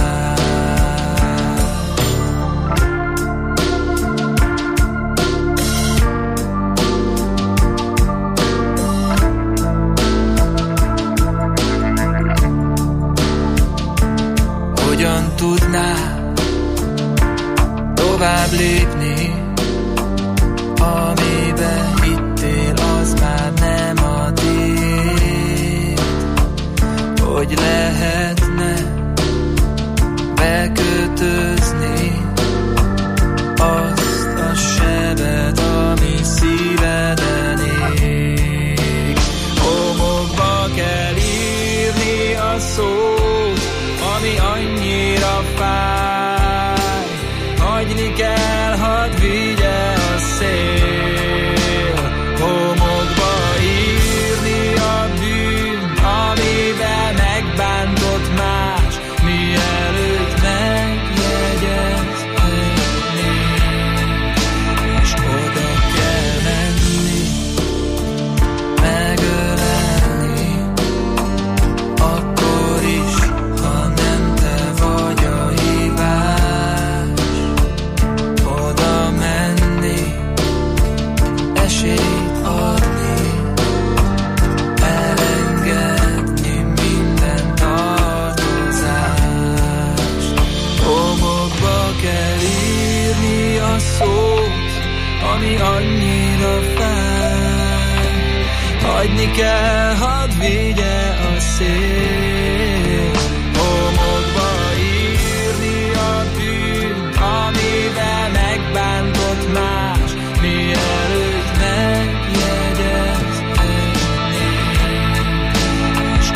Hogyan tudnál tovább lépni, amiben hittél, az már nem a tiéd? Hogy lehetne bekötözni azt a sebet, ami szíveden ég? Homokba kell írni a szót, ami annyira fáj. Hagyni kell, hadd vigye a szél. Homokba írni a bűnt, amivel megbántott más, mielőtt megjegyezhetné. És oda kell menni, megölelni, akkor is, ha nem te vagy a hibás. Oda menni, esélyt adni, elengedni minden tartozást. Homokba kell írni a szót, ami annyira fáj. Hagyni kell, hadd vigye a szél. Homokba írni a bűnt, amivel megbántott más, mielőtt megjegyezhetné. És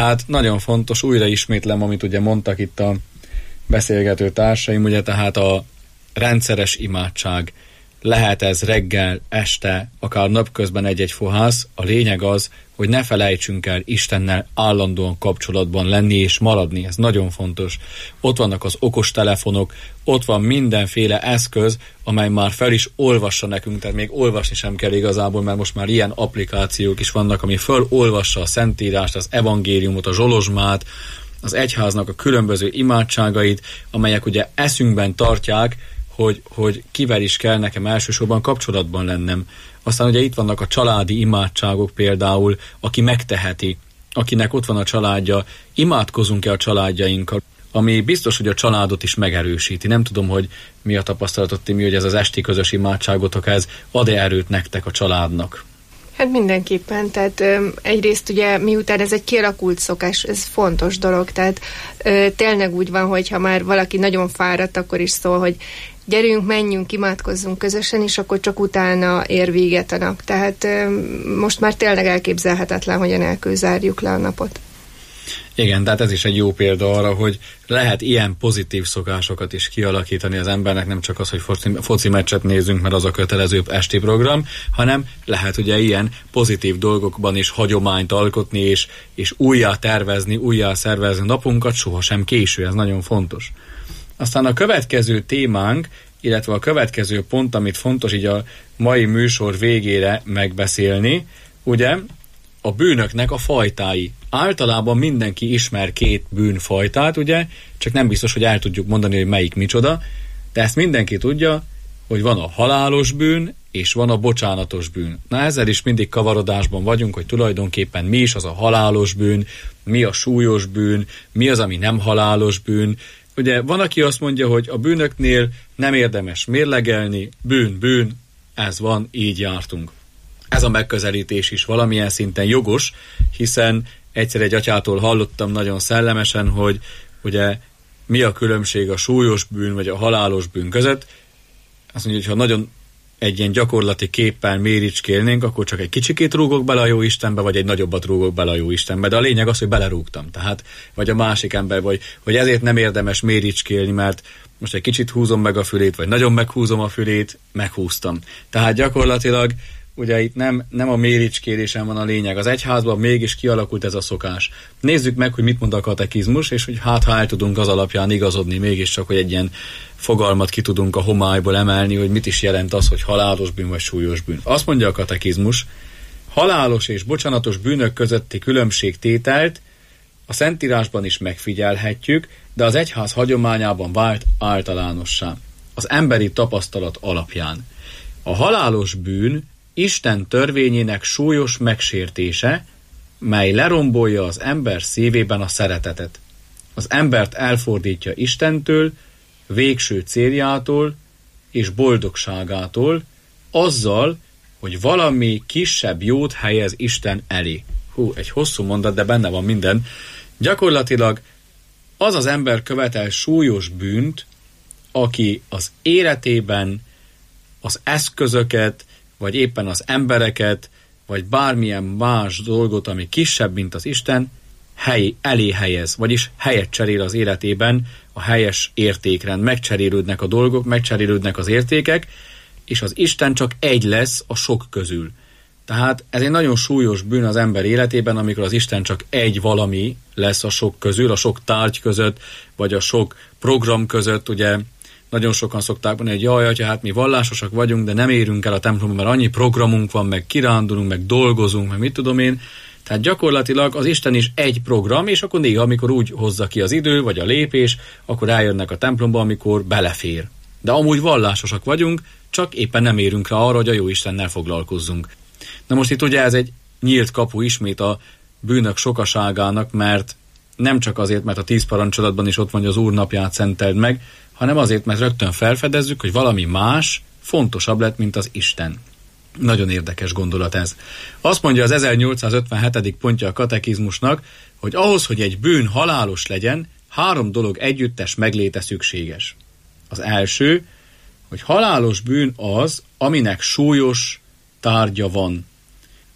Tehát nagyon fontos, újra ismétlem, amit ugye mondtak itt a beszélgető társaim, ugye tehát a rendszeres imádság. Lehet ez reggel, este, akár napközben egy-egy fohász. A lényeg az, hogy ne felejtsünk el Istennel állandóan kapcsolatban lenni és maradni. Ez nagyon fontos. Ott vannak az okostelefonok, ott van mindenféle eszköz, amely már fel is olvassa nekünk, tehát még olvasni sem kell igazából, mert most már ilyen applikációk is vannak, ami fölolvassa a Szentírást, az evangéliumot, a zsolozsmát, az egyháznak a különböző imádságait, amelyek ugye eszünkben tartják, hogy kivel is kell nekem elsősorban kapcsolatban lennem. Aztán ugye itt vannak a családi imádságok például, aki megteheti, akinek ott van a családja, imádkozunk-e a családjainkkal, ami biztos, hogy a családot is megerősíti. Nem tudom, hogy mi a tapasztalatot, Timi, hogy ez az esti közös imádságotok, ez ad-e erőt nektek a családnak? Hát mindenképpen, tehát egyrészt ugye miután ez egy kialakult szokás, ez fontos dolog, tehát tényleg úgy van, hogy ha már valaki nagyon fáradt, akkor is szól, hogy gyerünk, menjünk, imádkozzunk közösen, és akkor csak utána ér véget a nap. Tehát most már tényleg elképzelhetetlen, hogy nélkül zárjuk le a napot. Igen, tehát ez is egy jó példa arra, hogy lehet ilyen pozitív szokásokat is kialakítani az embernek, nem csak az, hogy foci meccset nézzünk, mert az a kötelező esti program, hanem lehet ugye ilyen pozitív dolgokban is hagyományt alkotni, és újjá tervezni, újjá szervezni napunkat, sohasem késő, ez nagyon fontos. Aztán a következő témánk, illetve a következő pont, amit fontos így a mai műsor végére megbeszélni, ugye a bűnöknek a fajtái. Általában mindenki ismer 2 bűnfajtát, ugye, csak nem biztos, hogy el tudjuk mondani, hogy melyik micsoda, de ezt mindenki tudja, hogy van a halálos bűn, és van a bocsánatos bűn. Na ezzel is mindig kavarodásban vagyunk, hogy tulajdonképpen mi is az a halálos bűn, mi a súlyos bűn, mi az, ami nem halálos bűn. Ugye van, aki azt mondja, hogy a bűnöknél nem érdemes mérlegelni, bűn, ez van, így jártunk. Ez a megközelítés is valamilyen szinten jogos, hiszen egyszer egy atyától hallottam nagyon szellemesen, hogy ugye mi a különbség a súlyos bűn vagy a halálos bűn között. Azt mondja, hogy ha nagyon egy ilyen gyakorlati képpel méricskélnénk, akkor csak egy kicsikét rúgok bele a jó Istenbe, vagy egy nagyobbat rúgok bele a jó Istenbe. De a lényeg az, hogy belerúgtam. Tehát, vagy a másik ember, vagy ezért nem érdemes méricskélni, mert most egy kicsit húzom meg a fülét, vagy nagyon meghúzom a fülét, meghúztam. Tehát gyakorlatilag ugye itt nem a méricskérésen van a lényeg. Az egyházban mégis kialakult ez a szokás. Nézzük meg, hogy mit mond a katekizmus, és hogy ha el tudunk az alapján igazodni mégiscsak, hogy egy ilyen fogalmat ki tudunk a homályból emelni, hogy mit is jelent az, hogy halálos bűn vagy súlyos bűn. Azt mondja a katekizmus, halálos és bocsánatos bűnök közötti különbségtételt a Szentírásban is megfigyelhetjük, de az egyház hagyományában vált általánossá. Az emberi tapasztalat alapján. A halálos bűn Isten törvényének súlyos megsértése, mely lerombolja az ember szívében a szeretetet. Az embert elfordítja Istentől, végső céljától és boldogságától, azzal, hogy valami kisebb jót helyez Isten elé. Egy hosszú mondat, de benne van minden. Gyakorlatilag az az ember követel súlyos bűnt, aki az életében az eszközöket, vagy éppen az embereket, vagy bármilyen más dolgot, ami kisebb, mint az Isten, elé helyez, vagyis helyet cserél az életében a helyes értékrend. Megcserélődnek a dolgok, megcserélődnek az értékek, és az Isten csak egy lesz a sok közül. Tehát ez egy nagyon súlyos bűn az ember életében, amikor az Isten csak egy valami lesz a sok közül, a sok tárgy között, vagy a sok program között, ugye nagyon sokan szokták mondani, hogy jaj, atya, hát mi vallásosak vagyunk, de nem érünk el a templomba, mert annyi programunk van, meg kirándulunk, meg dolgozunk, meg mit tudom én. Tehát gyakorlatilag az Isten is egy program, és akkor néha, amikor úgy hozza ki az idő, vagy a lépés, akkor eljönnek a templomba, amikor belefér. De amúgy vallásosak vagyunk, csak éppen nem érünk rá arra, hogy a jó Istennel foglalkozzunk. Na most itt ugye ez egy nyílt kapu ismét a bűnök sokaságának, mert nem csak azért, mert a 10 parancsolatban is ott van, hogy az Úr napját szenteld meg, hanem azért, mert rögtön felfedezzük, hogy valami más fontosabb lett, mint az Isten. Nagyon érdekes gondolat ez. Azt mondja az 1857. pontja a katekizmusnak, hogy ahhoz, hogy egy bűn halálos legyen, 3 dolog együttes megléte szükséges. Az első, hogy halálos bűn az, aminek súlyos tárgya van.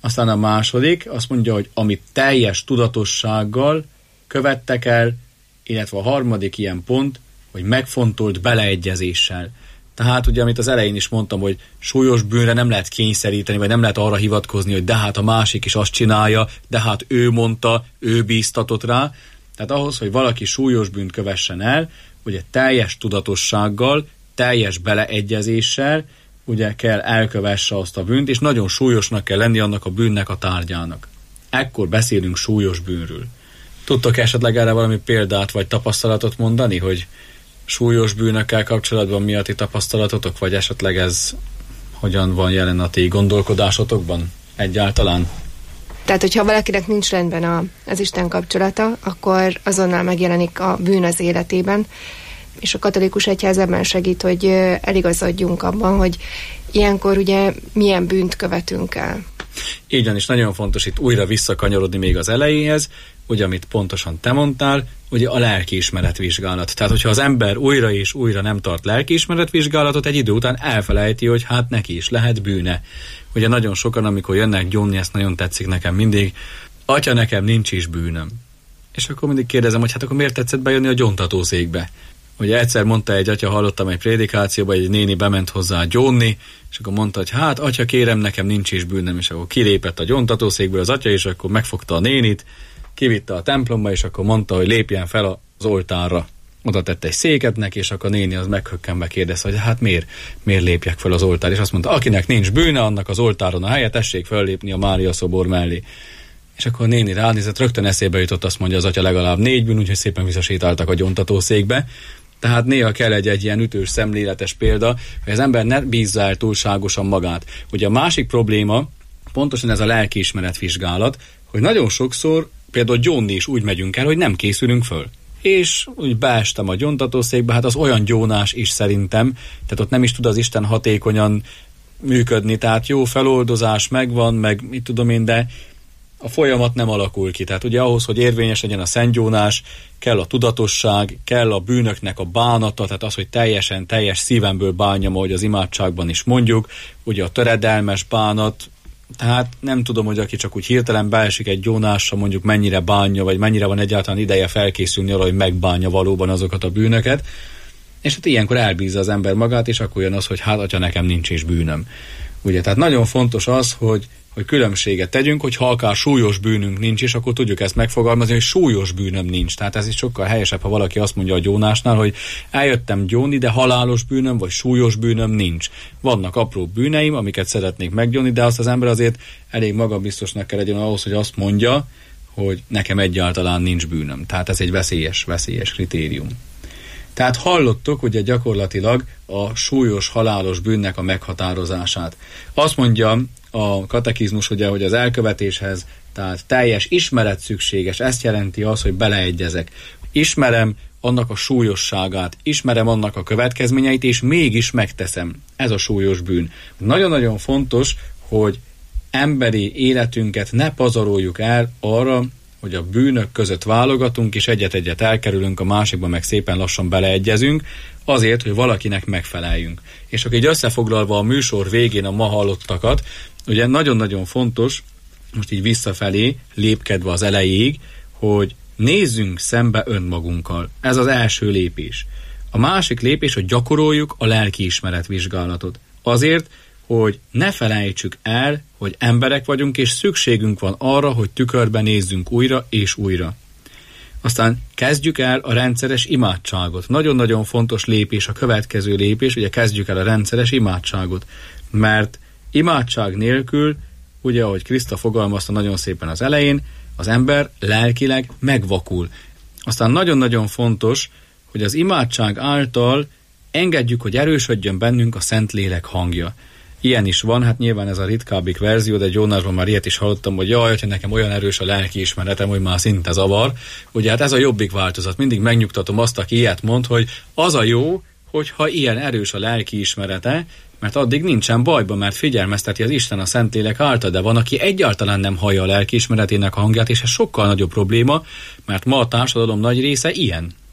Aztán a második azt mondja, hogy amit teljes tudatossággal követtek el, illetve a harmadik ilyen pont, hogy megfontolt beleegyezéssel. Tehát ugye, amit az elején is mondtam, hogy súlyos bűnre nem lehet kényszeríteni, vagy nem lehet arra hivatkozni, hogy de hát a másik is azt csinálja, de hát ő mondta, ő bíztatott rá. Tehát ahhoz, hogy valaki súlyos bűnt kövessen el, ugye teljes tudatossággal, teljes beleegyezéssel, ugye kell elkövesse azt a bűnt, és nagyon súlyosnak kell lenni annak a bűnnek a tárgyának. Ekkor beszélünk súlyos bűnről. Tudtok esetleg erre valami példát vagy tapasztalatot mondani, hogy súlyos bűnökkel kapcsolatban mi a ti tapasztalatotok, vagy esetleg ez hogyan van jelen a ti gondolkodásotokban egyáltalán? Tehát, hogyha valakinek nincs rendben az Isten kapcsolata, akkor azonnal megjelenik a bűn az életében, és a katolikus egyház ebben segít, hogy eligazodjunk abban, hogy ilyenkor ugye milyen bűnt követünk el. Így van, és nagyon fontos itt újra visszakanyarodni még az elejéhez, ugye amit pontosan te mondtál, ugye a lelkiismeretvizsgálat. Tehát, hogyha az ember újra és újra nem tart lelkiismeretvizsgálatot, egy idő után elfelejti, hogy hát neki is lehet bűne. Ugye nagyon sokan, amikor jönnek gyónni, ezt nagyon tetszik nekem mindig, atya, nekem nincs is bűnöm. És akkor mindig kérdezem, hogy hát akkor miért tetszett bejönni a gyóntatószékbe? Ugye egyszer mondta egy atya, hallottam egy prédikációban, egy néni bement hozzá gyónni, és akkor mondta, hogy hát atya, kérem, nekem nincs is bűnöm, és akkor kilépett a gyóntatószékből az atya, és akkor megfogta a nénit, kivitte a templomba, és akkor mondta, hogy lépjen fel az oltárra. Oda tett egy széket neki, és akkor a néni az meghökkenve kérdezte, hogy hát miért lépjek fel az oltár? És azt mondta, akinek nincs bűne, annak az oltáron a helye, tessék föllépni a Mária szobor mellé. És akkor a néni ránézett, rögtön eszébe jutott, azt mondja az atya, legalább 4 bűn, úgyhogy szépen visszasétáltak a gyóntatószékbe. Tehát néha kell egy ilyen ütős szemléletes példa, hogy az ember ne bízza el túlságosan magát. Ugye a másik probléma, pontosan ez a lelkiismeretvizsgálat, hogy nagyon sokszor például gyónni is úgy megyünk el, hogy nem készülünk föl. És úgy beestem a gyóntatószékbe, hát az olyan gyónás is szerintem, tehát ott nem is tud az Isten hatékonyan működni, tehát jó feloldozás megvan, meg mit tudom én, de a folyamat nem alakul ki. Tehát ugye ahhoz, hogy érvényes legyen a szentgyónás, kell a tudatosság, kell a bűnöknek a bánata, tehát az, hogy teljes szívemből bánjam, ahogy az imádságban is mondjuk, ugye a töredelmes bánat, tehát nem tudom, hogy aki csak úgy hirtelen beesik egy gyónásra, mondjuk mennyire bánja, vagy mennyire van egyáltalán ideje felkészülni arra, hogy megbánja valóban azokat a bűnöket, és hát ilyenkor elbízza az ember magát, és akkor jön az, hogy hát atya, nekem nincs is bűnöm. Ugye, tehát nagyon fontos az, hogy különbséget tegyünk, hogy ha akár súlyos bűnünk nincs is, akkor tudjuk ezt megfogalmazni, hogy súlyos bűnöm nincs. Tehát ez is sokkal helyesebb, ha valaki azt mondja a gyónásnál, hogy eljöttem gyónni, de halálos bűnöm vagy súlyos bűnöm nincs. Vannak apró bűneim, amiket szeretnék meggyónni, de azt az ember azért elég magabiztosnak kell legyen ahhoz, hogy azt mondja, hogy nekem egyáltalán nincs bűnöm. Tehát ez egy veszélyes kritérium. Tehát hallottuk ugye gyakorlatilag a súlyos halálos bűnnek a meghatározását. Azt mondja a katekizmus, ugye, hogy az elkövetéshez tehát teljes ismeret szükséges, ezt jelenti az, hogy beleegyezek. Ismerem annak a súlyosságát, ismerem annak a következményeit, és mégis megteszem. Ez a súlyos bűn. Nagyon-nagyon fontos, hogy emberi életünket ne pazaroljuk el arra, hogy a bűnök között válogatunk, és egyet-egyet elkerülünk, a másikba meg szépen lassan beleegyezünk, azért, hogy valakinek megfeleljünk. És akkor így összefoglalva a műsor végén a ma hallottakat, ugye nagyon-nagyon fontos, most így visszafelé, lépkedve az elejéig, hogy nézzünk szembe önmagunkkal. Ez az első lépés. A másik lépés, hogy gyakoroljuk a lelkiismeretvizsgálatot. Azért, hogy ne felejtsük el, hogy emberek vagyunk, és szükségünk van arra, hogy tükörbe nézzünk újra és újra. Aztán kezdjük el a rendszeres imádságot. Nagyon-nagyon fontos lépés, a következő lépés, ugye kezdjük el a rendszeres imádságot, mert imádság nélkül, ugye ahogy Kriszta fogalmazta nagyon szépen az elején, az ember lelkileg megvakul. Aztán nagyon-nagyon fontos, hogy az imádság által engedjük, hogy erősödjön bennünk a Szentlélek hangja. Ilyen is van, hát nyilván ez a ritkábbik verzió, de gyónásban már ilyet is hallottam, hogy jaj, hogyha nekem olyan erős a lelkiismeretem, hogy már szinte zavar. Ugye hát ez a jobbik változat. Mindig megnyugtatom azt, aki ilyet mond, hogy az a jó, hogyha ilyen erős a lelkiismerete, mert addig nincsen bajba, mert figyelmezteti az Isten a Szentlélek által, de van, aki egyáltalán nem hallja a lelkiismeretének a hangját, és ez sokkal nagyobb probléma, mert ma a társadalom nagy része ilyen.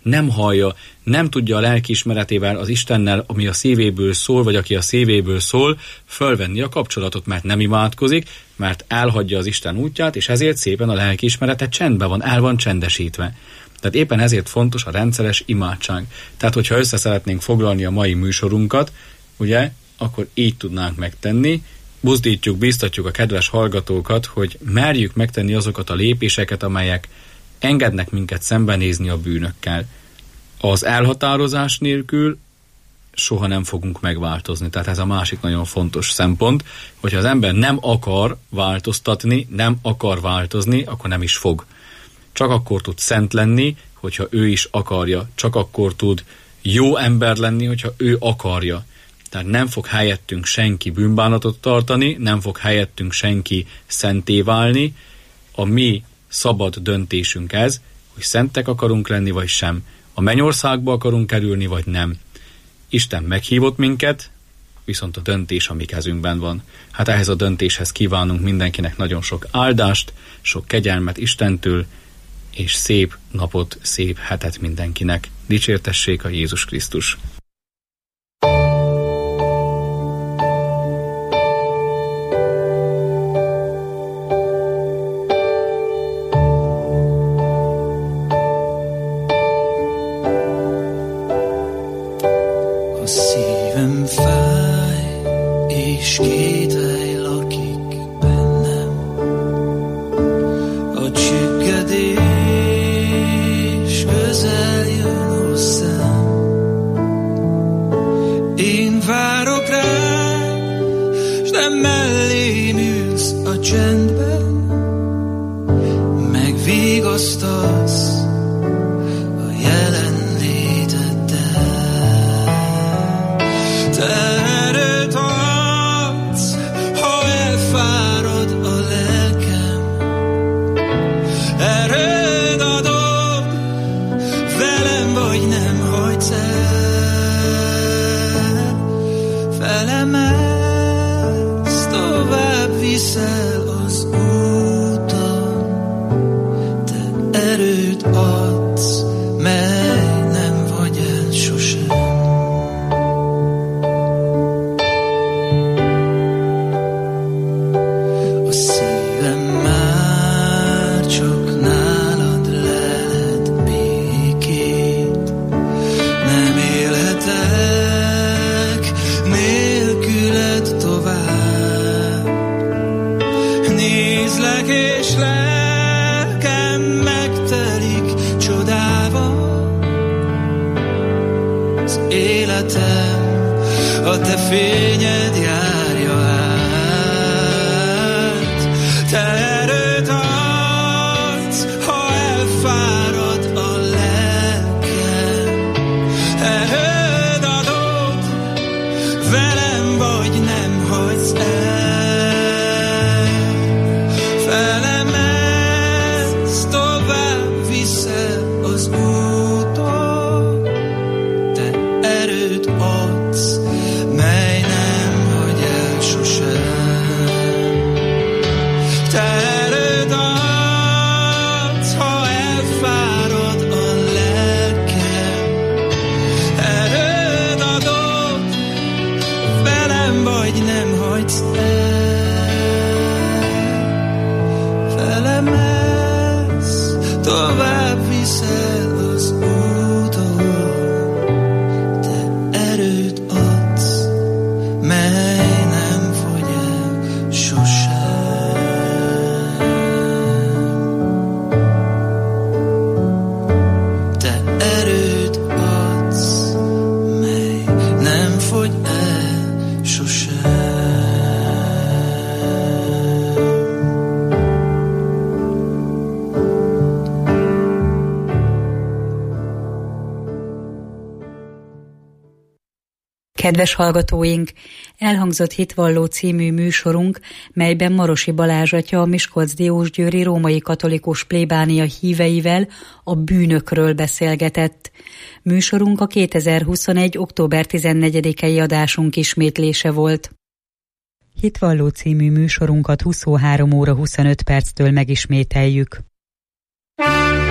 nem hallja, nem tudja a lelkiismeretével az Istennel, ami a szívéből szól, vagy aki a szívéből szól, fölvenni a kapcsolatot, mert nem imádkozik, mert elhagyja az Isten útját, és ezért szépen a lelkiismerete csendben van, el van csendesítve. Tehát éppen ezért fontos a rendszeres imádság. Tehát, hogyha össze szeretnénk foglalni a mai műsorunkat, ugye, akkor így tudnánk megtenni. Buzdítjuk, bíztatjuk a kedves hallgatókat, hogy merjük megtenni azokat a lépéseket, amelyek engednek minket szembenézni a bűnökkel. Az elhatározás nélkül soha nem fogunk megváltozni. Tehát ez a másik nagyon fontos szempont, hogyha az ember nem akar változtatni, nem akar változni, akkor nem is fog. Csak akkor tud szent lenni, hogyha ő is akarja. Csak akkor tud jó ember lenni, hogyha ő akarja. Tehát nem fog helyettünk senki bűnbánatot tartani, nem fog helyettünk senki szenté válni. A mi szabad döntésünk ez, hogy szentek akarunk lenni, vagy sem. A mennyországba akarunk kerülni, vagy nem. Isten meghívott minket, viszont a döntés a mi kezünkben van. Hát ehhez a döntéshez kívánunk mindenkinek nagyon sok áldást, sok kegyelmet Istentől, és szép napot, szép hetet mindenkinek. Dicsértessék a Jézus Krisztus! A szívem fáj, és kételj lakik bennem. A csüggedés közel jön hozzám. Én várok rád, s nem mellém ülsz a csendben. Megvigasztalsz a jelenléteddel. Te erőt adsz, ha elfárad a lelkem. Erőd adod, velem vagy nem hagysz el. Felemelsz, tovább viszel az úton. Te erőt adsz, mely nem vagy el sosem. A szívem már csak nálad leled békét. Nem élhetek nélküled tovább. Nézlek és lelkem megtelik csodával. Az életem a te fényed járja át. Te erőt adsz, ha elfárad a lelkem. Erőd adod, velem vagy nem hagysz el. Felemelsz, tovább viszel az úton. Te erőt adsz, mely nem hagy el sosem. Te erőd adsz, ha elfárad a lelkem. Erőd adod, velem vagy nem hagysz el. Felemelsz, tovább viszel az úton. Te erőt adsz, mely nem fogy el sosem. Te erőt adsz, mely nem fogy el sosem. Kedves hallgatóink, elhangzott Hitvalló című műsorunk, melyben Marosi Balázs atya a Miskolcdiósgyőri római katolikus plébánia híveivel a bűnökről beszélgetett. Műsorunk a 2021. október 14-i adásunk ismétlése volt. Hitvalló című műsorunkat 23 óra 25 perctől megismételjük.